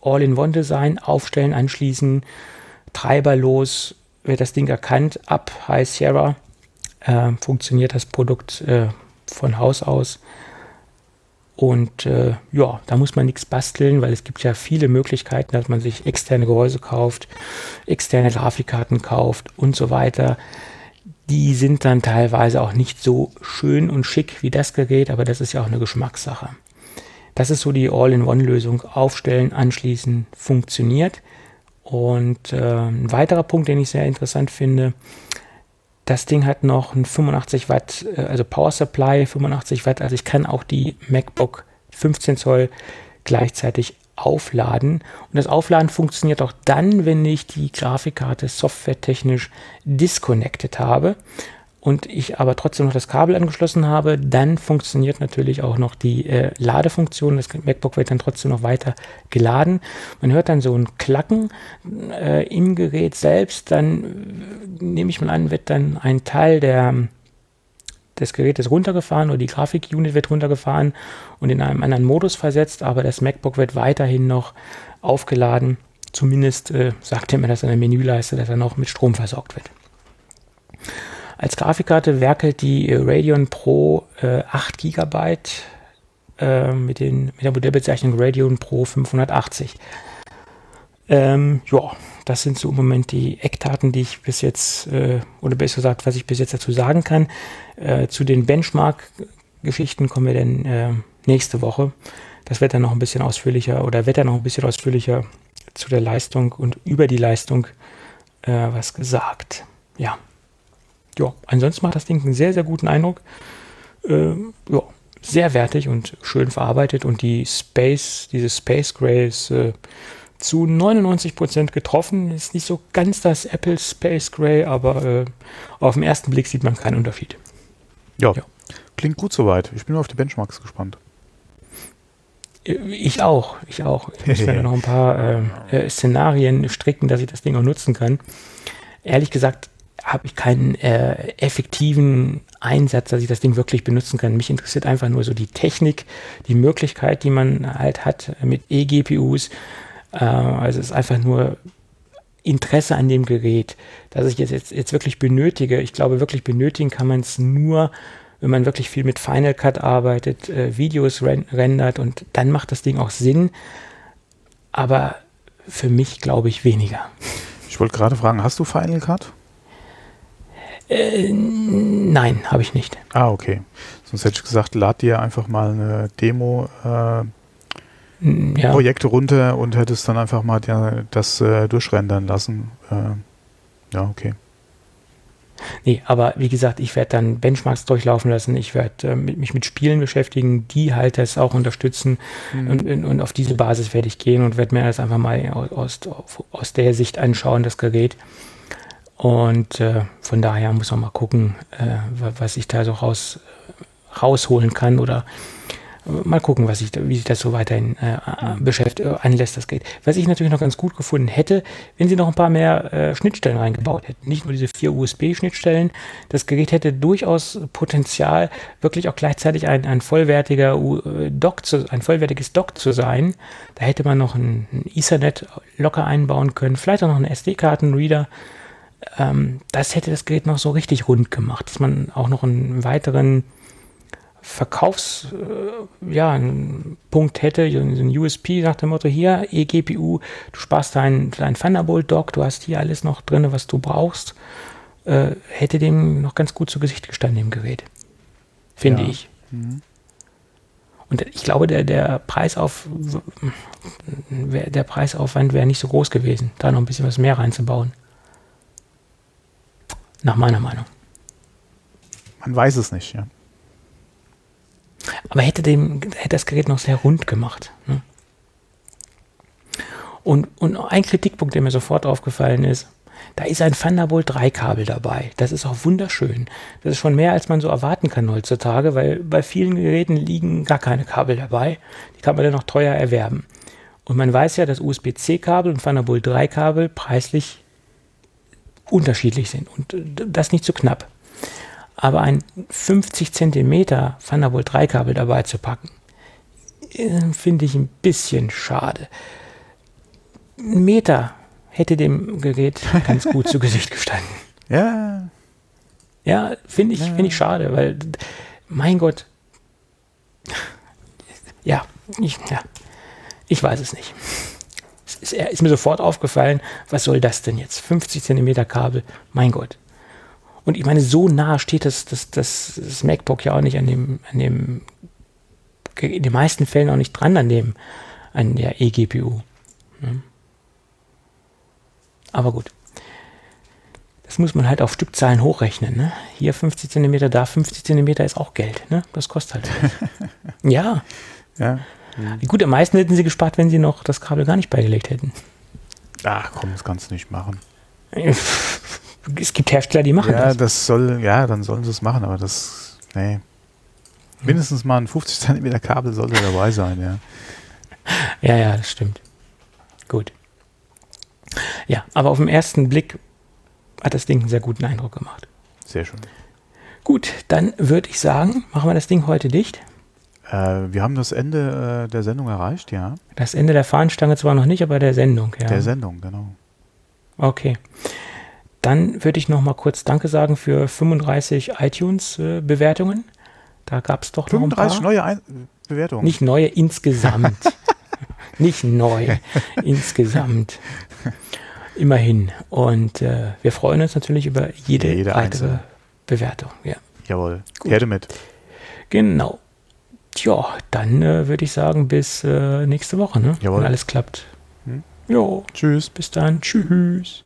All-in-One-Design, aufstellen, anschließen, treiberlos, wird das Ding erkannt, ab High Sierra, funktioniert das Produkt von Haus aus. Und da muss man nichts basteln, weil es gibt ja viele Möglichkeiten, dass man sich externe Gehäuse kauft, externe Grafikkarten kauft und so weiter. Die sind dann teilweise auch nicht so schön und schick wie das Gerät, aber das ist ja auch eine Geschmackssache. Das ist so die All-in-One-Lösung. Aufstellen, anschließen, funktioniert. Und ein weiterer Punkt, den ich sehr interessant finde, das Ding hat noch ein 85 Watt, also Power Supply, 85 Watt. Also ich kann auch die MacBook 15 Zoll gleichzeitig aufladen. Und das Aufladen funktioniert auch dann, wenn ich die Grafikkarte softwaretechnisch disconnected habe und ich aber trotzdem noch das Kabel angeschlossen habe, dann funktioniert natürlich auch noch die Ladefunktion. Das MacBook wird dann trotzdem noch weiter geladen. Man hört dann so ein Klacken im Gerät selbst. Dann nehme ich mal an, wird dann ein Teil des Gerätes runtergefahren oder die Grafikunit wird runtergefahren und in einem anderen Modus versetzt, aber das MacBook wird weiterhin noch aufgeladen. Zumindest sagt er mir das an der Menüleiste, dass er noch mit Strom versorgt wird. Als Grafikkarte werkelt die Radeon Pro 8 GB mit der Modellbezeichnung Radeon Pro 580. Das sind so im Moment die Eckdaten, die ich bis jetzt, oder besser gesagt, was ich bis jetzt dazu sagen kann. Zu den Benchmark-Geschichten kommen wir dann nächste Woche. Das wird dann noch ein bisschen ausführlicher zu der Leistung und über die Leistung was gesagt. Ja, ansonsten macht das Ding einen sehr, sehr guten Eindruck. Sehr wertig und schön verarbeitet und diese Space Gray ist zu 99% getroffen. Ist nicht so ganz das Apple Space Gray, aber auf den ersten Blick sieht man keinen Unterschied. Ja, klingt gut soweit. Ich bin auf die Benchmarks gespannt. Ich auch. Ich muss mir noch ein paar Szenarien stricken, dass ich das Ding auch nutzen kann. Ehrlich gesagt habe ich keinen effektiven Einsatz, dass ich das Ding wirklich benutzen kann. Mich interessiert einfach nur so die Technik, die Möglichkeit, die man halt hat mit eGPUs. Also es ist einfach nur Interesse an dem Gerät, dass ich jetzt wirklich benötige. Ich glaube, wirklich benötigen kann man es nur, wenn man wirklich viel mit Final Cut arbeitet, Videos rendert und dann macht das Ding auch Sinn. Aber für mich glaube ich weniger. Ich wollte gerade fragen, hast du Final Cut? Nein, habe ich nicht. Ah, okay. Sonst hätte ich gesagt, lad dir einfach mal eine Demo Projekte runter und hättest dann einfach mal das durchrendern lassen. Okay. Nee, aber wie gesagt, ich werde dann Benchmarks durchlaufen lassen. Ich werde mich mit Spielen beschäftigen, die halt das auch unterstützen. Und auf diese Basis werde ich gehen und werde mir das einfach mal aus der Sicht anschauen, das Gerät. Und von daher muss man mal gucken, was ich da so rausholen kann oder mal gucken, wie sich das so weiterhin anlässt, das Gerät. Was ich natürlich noch ganz gut gefunden hätte, wenn sie noch ein paar mehr Schnittstellen reingebaut hätten. Nicht nur diese 4 USB-Schnittstellen. Das Gerät hätte durchaus Potenzial, wirklich auch gleichzeitig ein vollwertiges Dock zu sein. Da hätte man noch ein Ethernet locker einbauen können, vielleicht auch noch einen SD-Kartenreader. Das hätte das Gerät noch so richtig rund gemacht, dass man auch noch einen weiteren Punkt hätte, so ein USP nach dem Motto, hier, eGPU, du sparst dein Thunderbolt-Dock, du hast hier alles noch drin, was du brauchst, hätte dem noch ganz gut zu Gesicht gestanden, dem Gerät. Finde ich. Mhm. Und ich glaube, der Preisaufwand wäre nicht so groß gewesen, da noch ein bisschen was mehr reinzubauen. Nach meiner Meinung. Man weiß es nicht, ja. Aber hätte das Gerät noch sehr rund gemacht. Ne? Und ein Kritikpunkt, der mir sofort aufgefallen ist, da ist ein Thunderbolt 3 Kabel dabei. Das ist auch wunderschön. Das ist schon mehr, als man so erwarten kann heutzutage, weil bei vielen Geräten liegen gar keine Kabel dabei. Die kann man dann noch teuer erwerben. Und man weiß ja, dass USB-C-Kabel und Thunderbolt 3 Kabel preislich unterschiedlich sind und das nicht zu knapp. Aber ein 50 cm Thunderbolt 3 Kabel dabei zu packen, finde ich ein bisschen schade. ein Meter hätte dem Gerät ganz gut zu Gesicht gestanden. Ja. Ja, finde ich schade, weil, mein Gott, ich weiß es nicht. Es ist mir sofort aufgefallen, was soll das denn jetzt? 50 Zentimeter Kabel, mein Gott. Und ich meine, so nah steht das MacBook ja auch nicht in den meisten Fällen auch nicht dran an der eGPU. Ne? Aber gut. Das muss man halt auf Stückzahlen hochrechnen. Ne? Hier 50 cm, da 50 cm ist auch Geld. Ne? Das kostet halt. Ja. Ja. Gut, am meisten hätten sie gespart, wenn sie noch das Kabel gar nicht beigelegt hätten. Ach komm, das kannst du nicht machen. Es gibt Hersteller, die machen das. Dann sollen sie es machen, aber mindestens mal ein 50 cm Kabel sollte dabei sein, ja. Ja, das stimmt. Gut. Ja, aber auf den ersten Blick hat das Ding einen sehr guten Eindruck gemacht. Sehr schön. Gut, dann würde ich sagen, machen wir das Ding heute dicht. Wir haben das Ende der Sendung erreicht, ja. Das Ende der Fahnenstange zwar noch nicht, aber der Sendung, ja. Der Sendung, genau. Okay. Dann würde ich noch mal kurz Danke sagen für 35 iTunes-Bewertungen. Da gab es doch noch 35 neue Bewertungen. Nicht neue, insgesamt. Nicht neu, insgesamt. Immerhin. Und wir freuen uns natürlich über jede weitere einzelne Bewertung. Ja. Jawohl, her damit. Genau. Tja, dann würde ich sagen, bis nächste Woche, ne? Jawohl. Wenn alles klappt. Jo. Tschüss. Bis dann. Tschüss.